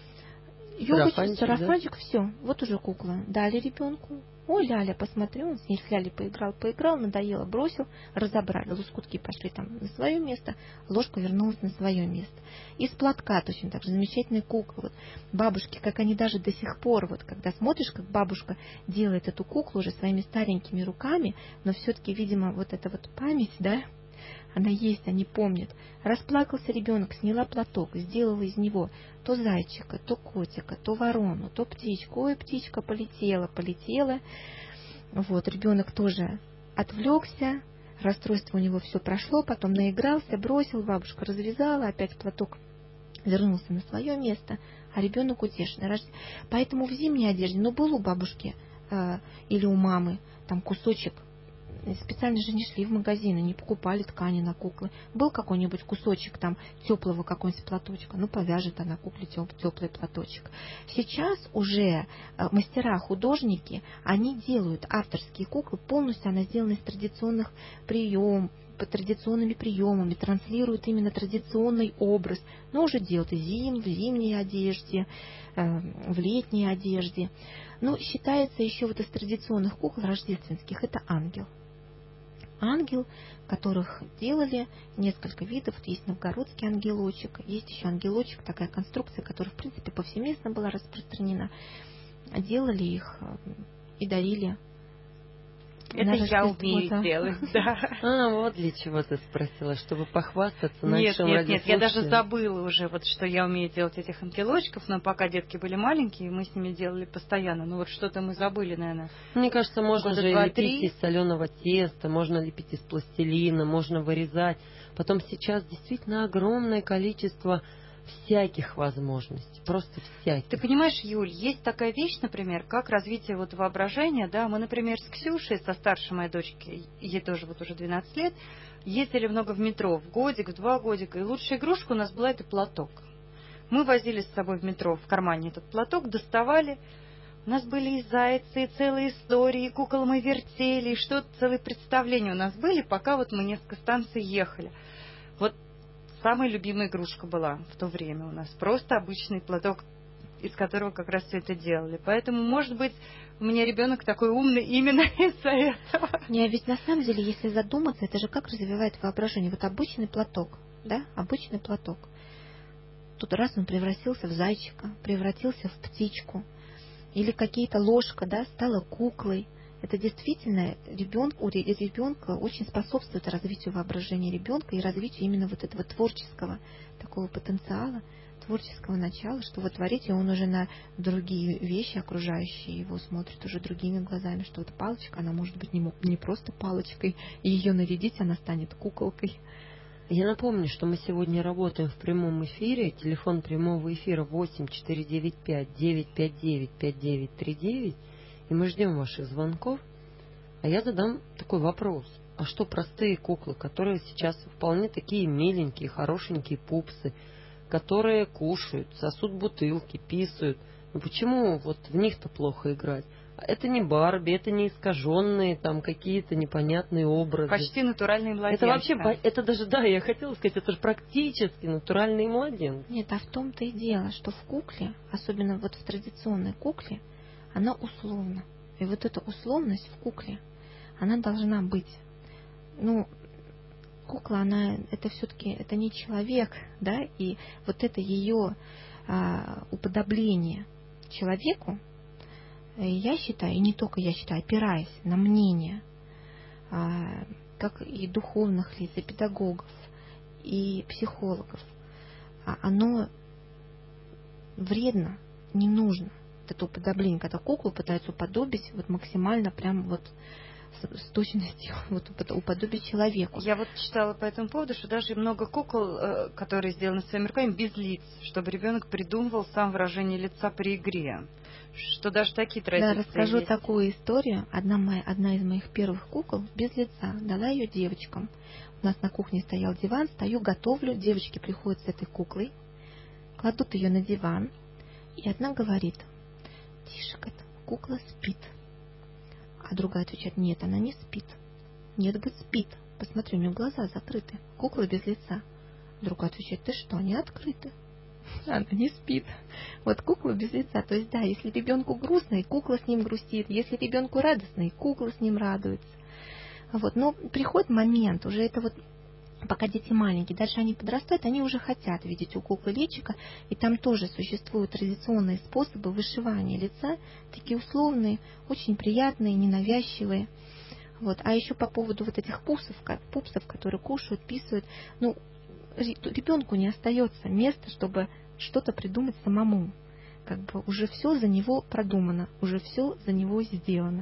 Speaker 5: Юбочку, сарафанчик, да? Все, вот уже кукла. Дали ребенку. Ой, Ляля, посмотри, он с ней с Лялей поиграл, поиграл, надоело, бросил, разобрали. Лоскутки пошли там на свое место, ложка вернулась на свое место. Из платка точно так же, замечательные куклы. Вот, бабушки, как они даже до сих пор, вот когда смотришь, как бабушка делает эту куклу уже своими старенькими руками, но все-таки, видимо, вот эта вот память, да, она есть, они помнят. Расплакался ребенок, сняла платок, сделала из него то зайчика, то котика, то ворону, то птичку. Ой, птичка полетела, полетела. Вот, ребенок тоже отвлекся, расстройство у него все прошло, потом наигрался, бросил, бабушка развязала, опять платок вернулся на свое место, а ребенок утешенный. Поэтому в зимней одежде, ну, был у бабушки э, или у мамы там кусочек, специально же не шли в магазины, не покупали ткани на куклы. Был какой-нибудь кусочек там теплого какого-нибудь платочка, ну, повяжет она кукле теплый платочек. Сейчас уже мастера-художники, они делают авторские куклы, полностью она сделана из традиционных приемов, по традиционными приемами, транслируют именно традиционный образ, но уже делают и зим, в зимней одежде, э, в летней одежде. Ну, считается еще вот из традиционных кукол рождественских, это ангел. Ангел, которых делали несколько видов. Есть новгородский ангелочек, есть еще ангелочек, такая конструкция, которая, в принципе, повсеместно была распространена. Делали их и дарили.
Speaker 6: Это я умею делать, да.
Speaker 3: А, вот для чего ты спросила, чтобы похвастаться
Speaker 6: нет,
Speaker 3: нашим
Speaker 6: Нет, нет, я даже забыла уже, вот, что я умею делать этих ангелочков, но пока детки были маленькие, мы с ними делали постоянно. Ну вот что-то мы забыли, наверное.
Speaker 3: Мне кажется, можно же
Speaker 6: два,
Speaker 3: лепить
Speaker 6: три.
Speaker 3: из соленого теста, можно лепить из пластилина, можно вырезать. Потом сейчас действительно огромное количество всяких возможностей, просто всяких.
Speaker 6: Ты понимаешь, Юль, есть такая вещь, например, как развитие вот воображения, да, мы, например, с Ксюшей, со старшей моей дочкой, ей тоже вот уже двенадцать лет, ездили много в метро, в годик, в два годика, и лучшая игрушка у нас была это платок. Мы возили с собой в метро в кармане этот платок, доставали, у нас были и зайцы, и целые истории, и кукол мы вертели, и что-то, целые представления у нас были, пока вот мы несколько станций ехали. Вот самая любимая игрушка была в то время у нас. Просто обычный платок, из которого как раз все это делали. Поэтому, может быть, у меня ребенок такой умный именно из-за этого.
Speaker 5: Не, а ведь на самом деле, если задуматься, это же как развивает воображение. Вот обычный платок, да, обычный платок. Тут раз он превратился в зайчика, превратился в птичку. Или какие-то ложка, да, стала куклой. Это действительно ребенку, ребенка очень способствует развитию воображения ребенка и развитию именно вот этого творческого такого потенциала, творческого начала, что вот творить, и он уже на другие вещи окружающие его смотрит уже другими глазами, что вот палочка, она может быть не, не просто палочкой, и ее нарядить, она станет куколкой.
Speaker 3: Я напомню, что мы сегодня работаем в прямом эфире. Телефон прямого эфира восемь четыре девять пять девять пять девять пять девять три девять. И мы ждем ваших звонков. А я задам такой вопрос. А что простые куклы, которые сейчас вполне такие миленькие, хорошенькие пупсы, которые кушают, сосут бутылки, писают. Ну почему вот в них-то плохо играть? Это не Барби, это не искаженные там какие-то непонятные образы.
Speaker 6: Почти натуральные младенцы.
Speaker 3: Это вообще, это даже, да, я хотела сказать, это же практически натуральные младенцы.
Speaker 5: Нет, а в том-то и дело, что в кукле, особенно вот в традиционной кукле, она условна. И вот эта условность в кукле, она должна быть. Ну, кукла, она, это все-таки, это не человек, да, и вот это ее а, уподобление человеку, я считаю, и не только я считаю, опираясь на мнение, а, как и духовных лиц, и педагогов, и психологов, а оно вредно, не нужно. Это уподобление, когда куклу пытаются уподобить вот максимально прям вот с, с точностью вот, уподобить человеку.
Speaker 6: Я вот читала по этому поводу, что даже много кукол, которые сделаны своими руками, без лиц, чтобы ребенок придумывал сам выражение лица при игре. Что даже такие традиции.
Speaker 5: Да, расскажу
Speaker 6: есть.
Speaker 5: такую историю. Одна, моя, одна из моих первых кукол без лица. Дала ее девочкам. У нас на кухне стоял диван, стою, готовлю. Девочки приходят с этой куклой, кладут ее на диван, и одна говорит: тише, кукла спит. А другая отвечает: нет, она не спит. Нет, говорит, спит. Посмотри, у нее глаза закрыты. Кукла без лица. Другая отвечает: ты что, они открыты. Она не спит. Вот кукла без лица. То есть, да, если ребенку грустно, и кукла с ним грустит. Если ребенку радостно, и кукла с ним радуется. Вот. Но приходит момент, уже это вот, пока дети маленькие, дальше они подрастают, они уже хотят видеть у куклы личико, и там тоже существуют традиционные способы вышивания лица, такие условные, очень приятные, ненавязчивые. Вот. А еще по поводу вот этих пупсов, пупсов, которые кушают, писают, ну, ребенку не остается места, чтобы что-то придумать самому. Как бы уже все за него продумано, уже все за него сделано.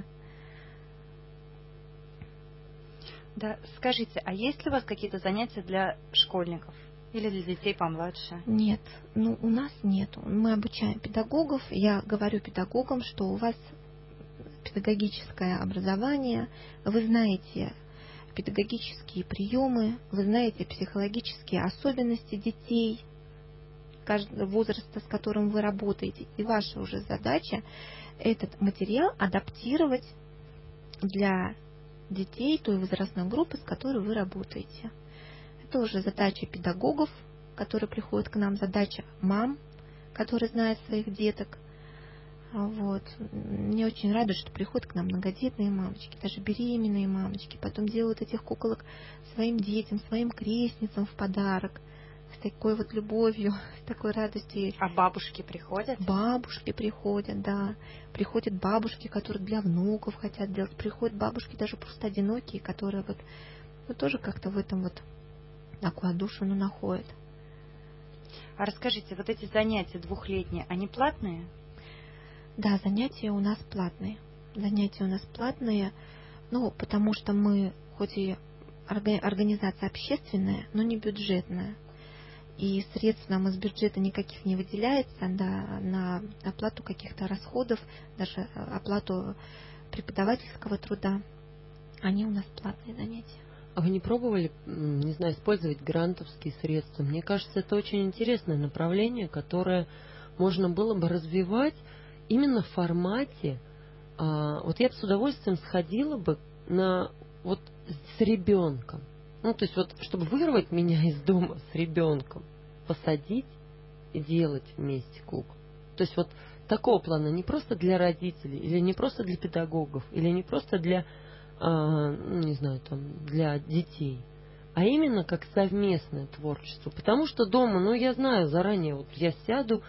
Speaker 6: Да, скажите, а есть ли у вас какие-то занятия для школьников или для детей помладше?
Speaker 5: Нет, ну у нас нет. Мы обучаем педагогов. Я говорю педагогам, что у вас педагогическое образование, вы знаете педагогические приемы, вы знаете психологические особенности детей, каждого возраста, с которым вы работаете. И ваша уже задача этот материал адаптировать для детей той возрастной группы, с которой вы работаете. Это уже задача педагогов, которые приходят к нам, задача мам, которые знают своих деток. Вот. Мне очень радует, что приходят к нам многодетные мамочки, даже беременные мамочки, потом делают этих куколок своим детям, своим крестницам в подарок, с такой вот любовью, с такой радостью.
Speaker 6: А бабушки приходят?
Speaker 5: Бабушки приходят, да. Приходят бабушки, которые для внуков хотят делать. Приходят бабушки даже просто одинокие, которые вот, ну, тоже как-то в этом вот такую отдушину находят.
Speaker 6: А расскажите, вот эти занятия двухлетние, они платные?
Speaker 5: Да, занятия у нас платные. Занятия у нас платные, ну, потому что мы, хоть и организация общественная, но не бюджетная. И средств нам из бюджета никаких не выделяется, да, на оплату каких-то расходов, даже оплату преподавательского труда. Они у нас платные занятия.
Speaker 3: А вы не пробовали, не знаю, использовать грантовские средства? Мне кажется, это очень интересное направление, которое можно было бы развивать именно в формате. А, вот я бы с удовольствием сходила бы на вот с ребенком. Ну, то есть вот, чтобы вырвать меня из дома с ребенком, посадить и делать вместе куклу. То есть вот такого плана, не просто для родителей, или не просто для педагогов, или не просто для, а, не знаю, там, для детей, а именно как совместное творчество. Потому что дома, ну, я знаю заранее, вот я сяду,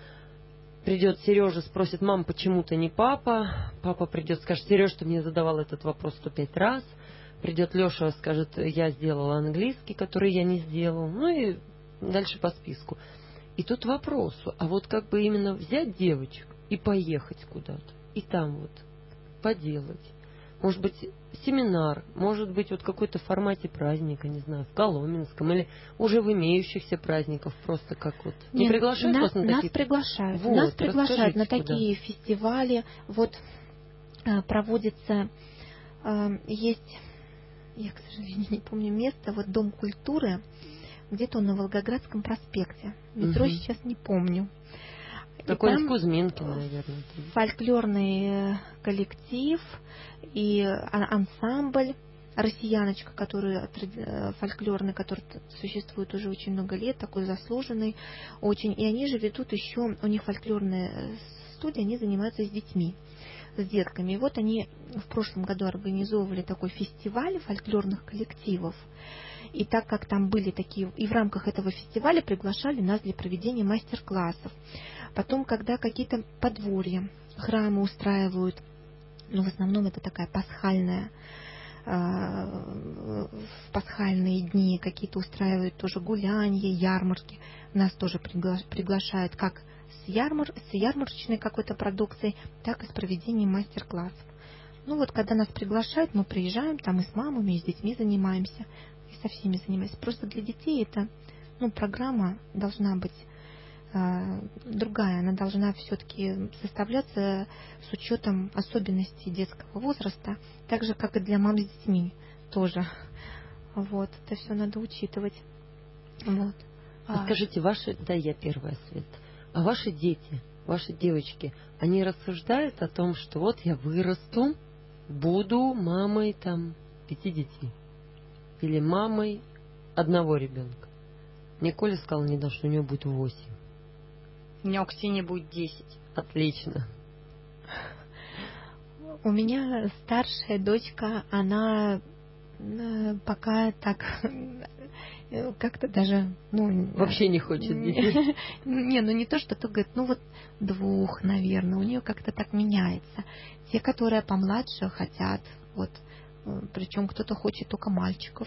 Speaker 3: придет Сережа, спросит: мам, почему ты не папа? Папа придет, скажет: Сереж, ты мне задавал этот вопрос сто пять раз. Придет Леша, скажет: я сделала английский, который я не сделал. Ну и дальше по списку. И тут вопрос, а вот как бы именно взять девочек и поехать куда-то, и там вот поделать. Может быть, семинар, может быть, вот какой-то в формате праздника, не знаю, в Коломенском, или уже в имеющихся праздниках, просто как вот. Не
Speaker 5: Нет,
Speaker 3: приглашают
Speaker 5: на,
Speaker 3: вас на
Speaker 5: нас
Speaker 3: такие?
Speaker 5: приглашают.
Speaker 3: Вот,
Speaker 5: нас приглашают на
Speaker 3: куда.
Speaker 5: такие фестивали. Вот э, проводится, э, есть, я, к сожалению, не помню место, вот Дом культуры, где-то он на Волгоградском проспекте. Метро угу. сейчас не помню.
Speaker 3: Какой-нибудь Кузьминкин, наверное.
Speaker 5: Фольклорный коллектив и ансамбль «Россияночка», который фольклорный, который существует уже очень много лет, такой заслуженный очень. И они же ведут еще, у них фольклорная студия, они занимаются с детьми, с детками. И вот они в прошлом году организовывали такой фестиваль фольклорных коллективов. И так как там были такие, и в рамках этого фестиваля приглашали нас для проведения мастер-классов. Потом, когда какие-то подворья, храмы устраивают, ну, в основном это такая пасхальная, э, в пасхальные дни какие-то устраивают тоже гулянья, ярмарки. Нас тоже пригла- приглашают как с, ярмар- с ярмарочной какой-то продукцией, так и с проведением мастер-классов. Ну вот, когда нас приглашают, мы приезжаем, там и с мамами, и с детьми занимаемся, и со всеми занимаемся. Просто для детей это, ну, программа должна быть э, другая, она должна все-таки составляться с учетом особенностей детского возраста, так же, как и для мам с детьми тоже. Вот, это все надо учитывать. Вот.
Speaker 3: А скажите, ваши, да, я первая, Свет, а ваши дети, ваши девочки, они рассуждают о том, что вот я вырасту, буду мамой там пяти детей или мамой одного ребенка? Мне Коля сказал недавно, что у нее будет восемь.
Speaker 6: У меня у Ксении будет десять.
Speaker 3: Отлично.
Speaker 5: У меня старшая дочка, она пока так как-то даже, ну,
Speaker 3: вообще не хочет детей.
Speaker 5: Не, ну не то, что то говорит, ну вот двух, наверное, у нее как-то так меняется. Те, которые помладше, хотят вот
Speaker 4: Причем кто-то хочет только мальчиков.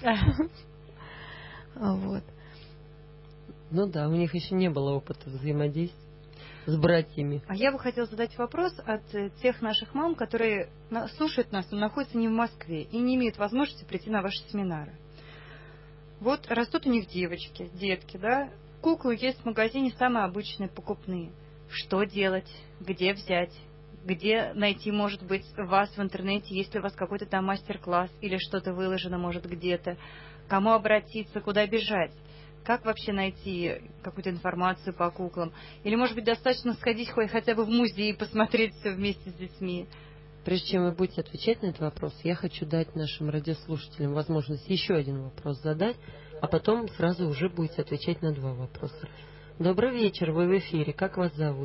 Speaker 4: Вот.
Speaker 3: Ну да, у них еще не было опыта взаимодействия с братьями.
Speaker 6: А я бы хотела задать вопрос от тех наших мам, которые слушают нас, но находятся не в Москве и не имеют возможности прийти на ваши семинары. Вот растут у них девочки, детки, да, куклы есть в магазине самые обычные, покупные. Что делать? Где взять? Где найти, может быть, вас в интернете, есть ли у вас какой-то там мастер-класс или что-то выложено, может, где-то? Кому обратиться, куда бежать? Как вообще найти какую-то информацию по куклам? Или, может быть, достаточно сходить хоть хотя бы в музей и посмотреть все вместе с детьми?
Speaker 3: Прежде чем вы будете отвечать на этот вопрос, я хочу дать нашим радиослушателям возможность еще один вопрос задать, а потом сразу уже будете отвечать на два вопроса. Добрый вечер, вы в эфире. Как вас зовут?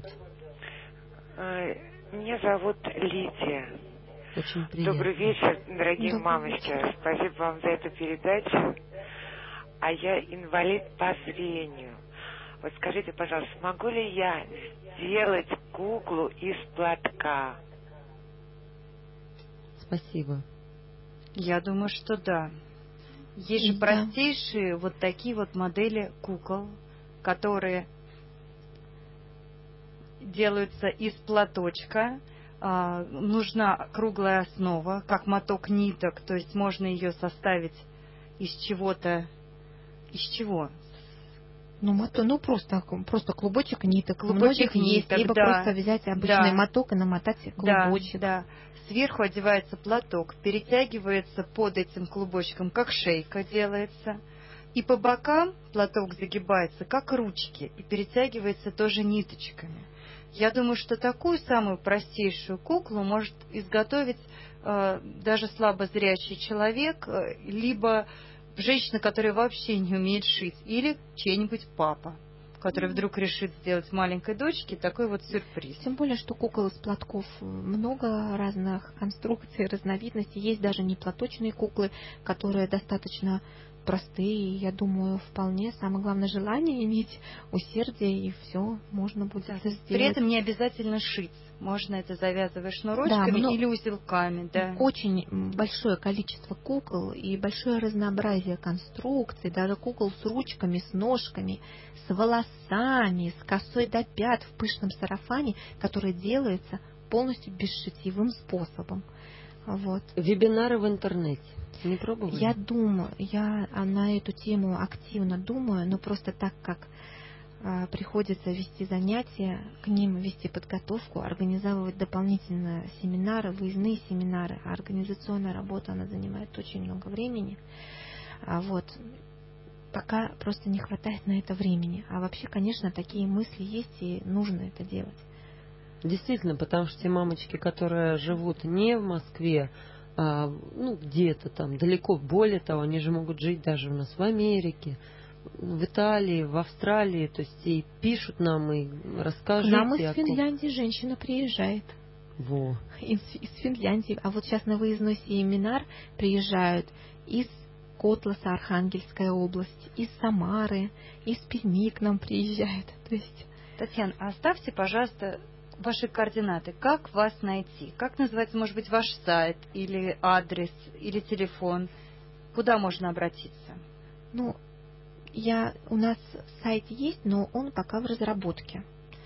Speaker 7: Меня зовут Лидия.
Speaker 3: Очень приятно.
Speaker 7: Добрый вечер, дорогие
Speaker 4: Добрый
Speaker 7: мамочки.
Speaker 4: вечер.
Speaker 7: Спасибо вам за эту передачу. А я инвалид по зрению. Вот скажите, пожалуйста, могу ли я сделать куклу из платка?
Speaker 3: Спасибо.
Speaker 6: Я думаю, что да. Есть же
Speaker 4: Да.
Speaker 6: простейшие вот такие вот модели кукол, которые делаются из платочка. А, нужна круглая основа, как моток ниток, то есть можно ее составить из чего-то. Из чего?
Speaker 4: Ну, мото, ну просто, просто клубочек ниток.
Speaker 6: Клубочек
Speaker 4: У многих есть.
Speaker 6: ниток,
Speaker 4: Либо
Speaker 6: да.
Speaker 4: просто взять обычный
Speaker 6: Да.
Speaker 4: моток и намотать клубочек.
Speaker 6: Да, да. Сверху одевается платок, перетягивается под этим клубочком, как шейка делается. И по бокам платок загибается, как ручки, и перетягивается тоже ниточками. Я думаю, что такую самую простейшую куклу может изготовить э, даже слабозрячий человек, э, либо женщина, которая вообще не умеет шить, или чей-нибудь папа, который вдруг решит сделать маленькой дочке такой вот сюрприз.
Speaker 4: Тем более, что кукол из платков много разных конструкций, разновидностей. Есть даже не платочные куклы, которые достаточно простые. Я думаю, вполне самое главное желание иметь, усердие, и все можно будет
Speaker 6: Да.
Speaker 4: сделать.
Speaker 6: При этом не обязательно шить. Можно это завязывать шнурочками,
Speaker 4: Да, но-
Speaker 6: или узелками. Да.
Speaker 4: Очень большое количество кукол и большое разнообразие конструкций, даже кукол с ручками, с ножками, с волосами, с косой до пят в пышном сарафане, который делается полностью бесшитьевым способом. Вот.
Speaker 3: Вебинары в интернете. Не пробовали?
Speaker 4: Я думаю, я на эту тему активно думаю, но просто так как а, приходится вести занятия, к ним вести подготовку, организовывать дополнительные семинары, выездные семинары, а организационная работа, она занимает очень много времени. А вот пока просто не хватает на это времени. А вообще, конечно, такие мысли есть и нужно это делать.
Speaker 3: Действительно, потому что те мамочки, которые живут не в Москве, а, ну, где-то там далеко, более того, они же могут жить даже у нас в Америке, в Италии, в Австралии, то есть и пишут нам, и
Speaker 4: К
Speaker 3: расскажите.
Speaker 4: нам из
Speaker 3: о ком-
Speaker 4: Финляндии женщина приезжает.
Speaker 3: Во.
Speaker 4: Из, из Финляндии. А вот сейчас на выездной семинар приезжают из Котласа, Архангельская область, из Самары, из Перми к нам приезжают. То есть...
Speaker 6: Татьяна, оставьте, пожалуйста, ваши координаты. Как вас найти? Как называется, может быть, ваш сайт, или адрес, или телефон? Куда можно обратиться?
Speaker 4: Ну, я, у нас сайт есть, но он пока в разработке.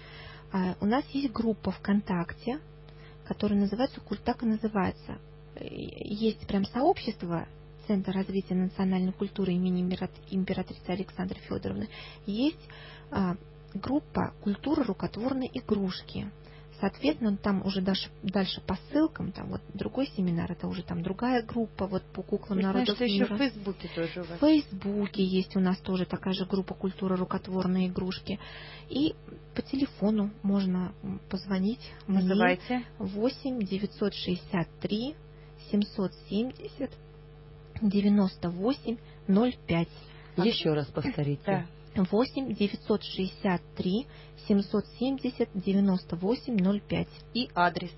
Speaker 4: А, у нас есть группа ВКонтакте, которая называется, так и называется. Есть прям сообщество Центр развития национальной культуры имени императрицы Александры Федоровны. Есть а, группа «Культура рукотворной игрушки». Соответственно, там уже дальше, дальше по ссылкам, там вот другой семинар, это уже там другая группа, вот по куклам
Speaker 6: Я знаю,
Speaker 4: народов
Speaker 6: что еще
Speaker 4: мира.
Speaker 6: в Фейсбуке тоже у вас.
Speaker 4: В Фейсбуке есть у нас тоже такая же группа «Культура рукотворной игрушки». И по телефону можно позвонить мне.
Speaker 6: Называйте.
Speaker 4: восемь девятьсот шестьдесят три семьсот семьдесят девяносто восемь ноль пять.
Speaker 3: Еще раз повторите.
Speaker 6: Да.
Speaker 4: восемь девятьсот шестьдесят три семьсот семьдесят девяносто восемь ноль пять.
Speaker 6: И адрес.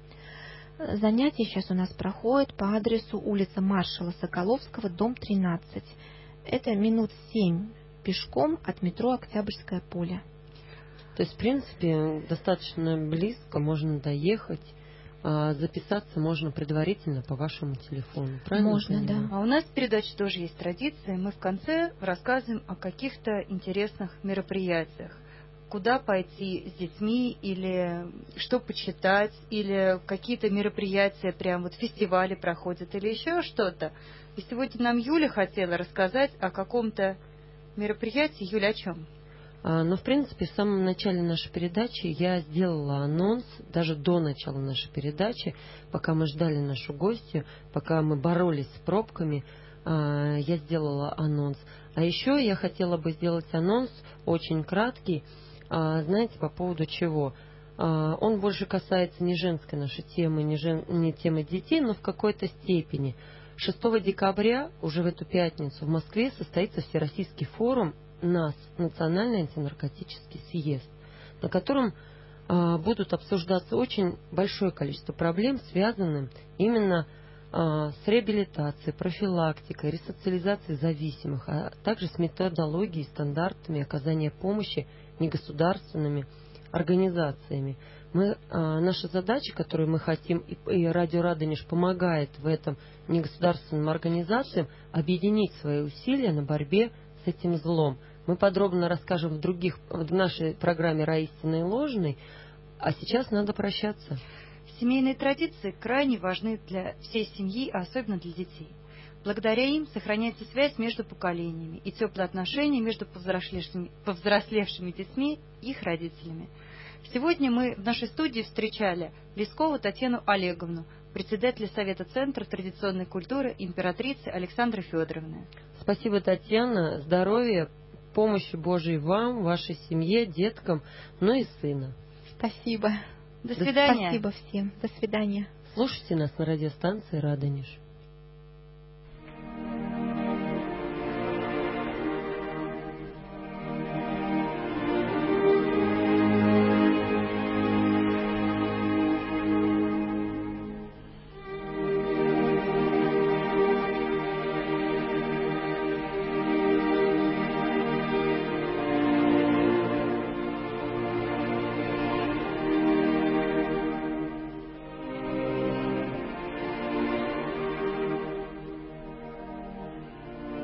Speaker 4: Занятия сейчас у нас проходят по адресу улица маршала Соколовского, дом тринадцать. Это минут семь пешком от метро Октябрьское поле.
Speaker 3: То есть, в принципе, достаточно близко, можно доехать. а записаться можно предварительно по вашему телефону. Правильно?
Speaker 5: Можно, да.
Speaker 6: А у нас в передаче тоже есть традиция. Мы в конце рассказываем о каких-то интересных мероприятиях. Куда пойти с детьми, или что почитать, или какие-то мероприятия, прям вот фестивали проходят, или еще что-то. И сегодня нам Юля хотела рассказать о каком-то мероприятии. Юля, о чем?
Speaker 3: А, ну, в принципе, в самом начале нашей передачи я сделала анонс, даже до начала нашей передачи, пока мы ждали нашу гостью, пока мы боролись с пробками, а, я сделала анонс. А еще я хотела бы сделать анонс очень краткий, а, знаете, по поводу чего? А, он больше касается не женской нашей темы, не, жен... не темы детей, но в какой-то степени. шестого декабря, уже в эту пятницу, в Москве состоится Всероссийский форум НАС, Национальный антинаркотический съезд, на котором а, будут обсуждаться очень большое количество проблем, связанных именно а, с реабилитацией, профилактикой, ресоциализацией зависимых, а также с методологией и стандартами оказания помощи негосударственными организациями. Мы, а, наша задача, которую мы хотим, и, и Радио Радонеж помогает в этом негосударственным организациям, объединить свои усилия на борьбе с этим злом. Мы подробно расскажем в других, в нашей программе «Раистинной и ложной», а сейчас надо прощаться.
Speaker 6: Семейные традиции крайне важны для всей семьи, а особенно для детей. Благодаря им сохраняется связь между поколениями и теплые отношения между повзрослевшими, повзрослевшими детьми и их родителями. Сегодня мы в нашей студии встречали Лескову Татьяну Олеговну, председателя Совета Центра традиционной культуры императрицы Александры Федоровны.
Speaker 3: Спасибо, Татьяна. Здоровья, помощи Божией вам, вашей семье, деткам, ну и сына.
Speaker 5: Спасибо.
Speaker 6: До свидания.
Speaker 5: Спасибо всем. До свидания.
Speaker 3: Слушайте нас на радиостанции «Радонеж».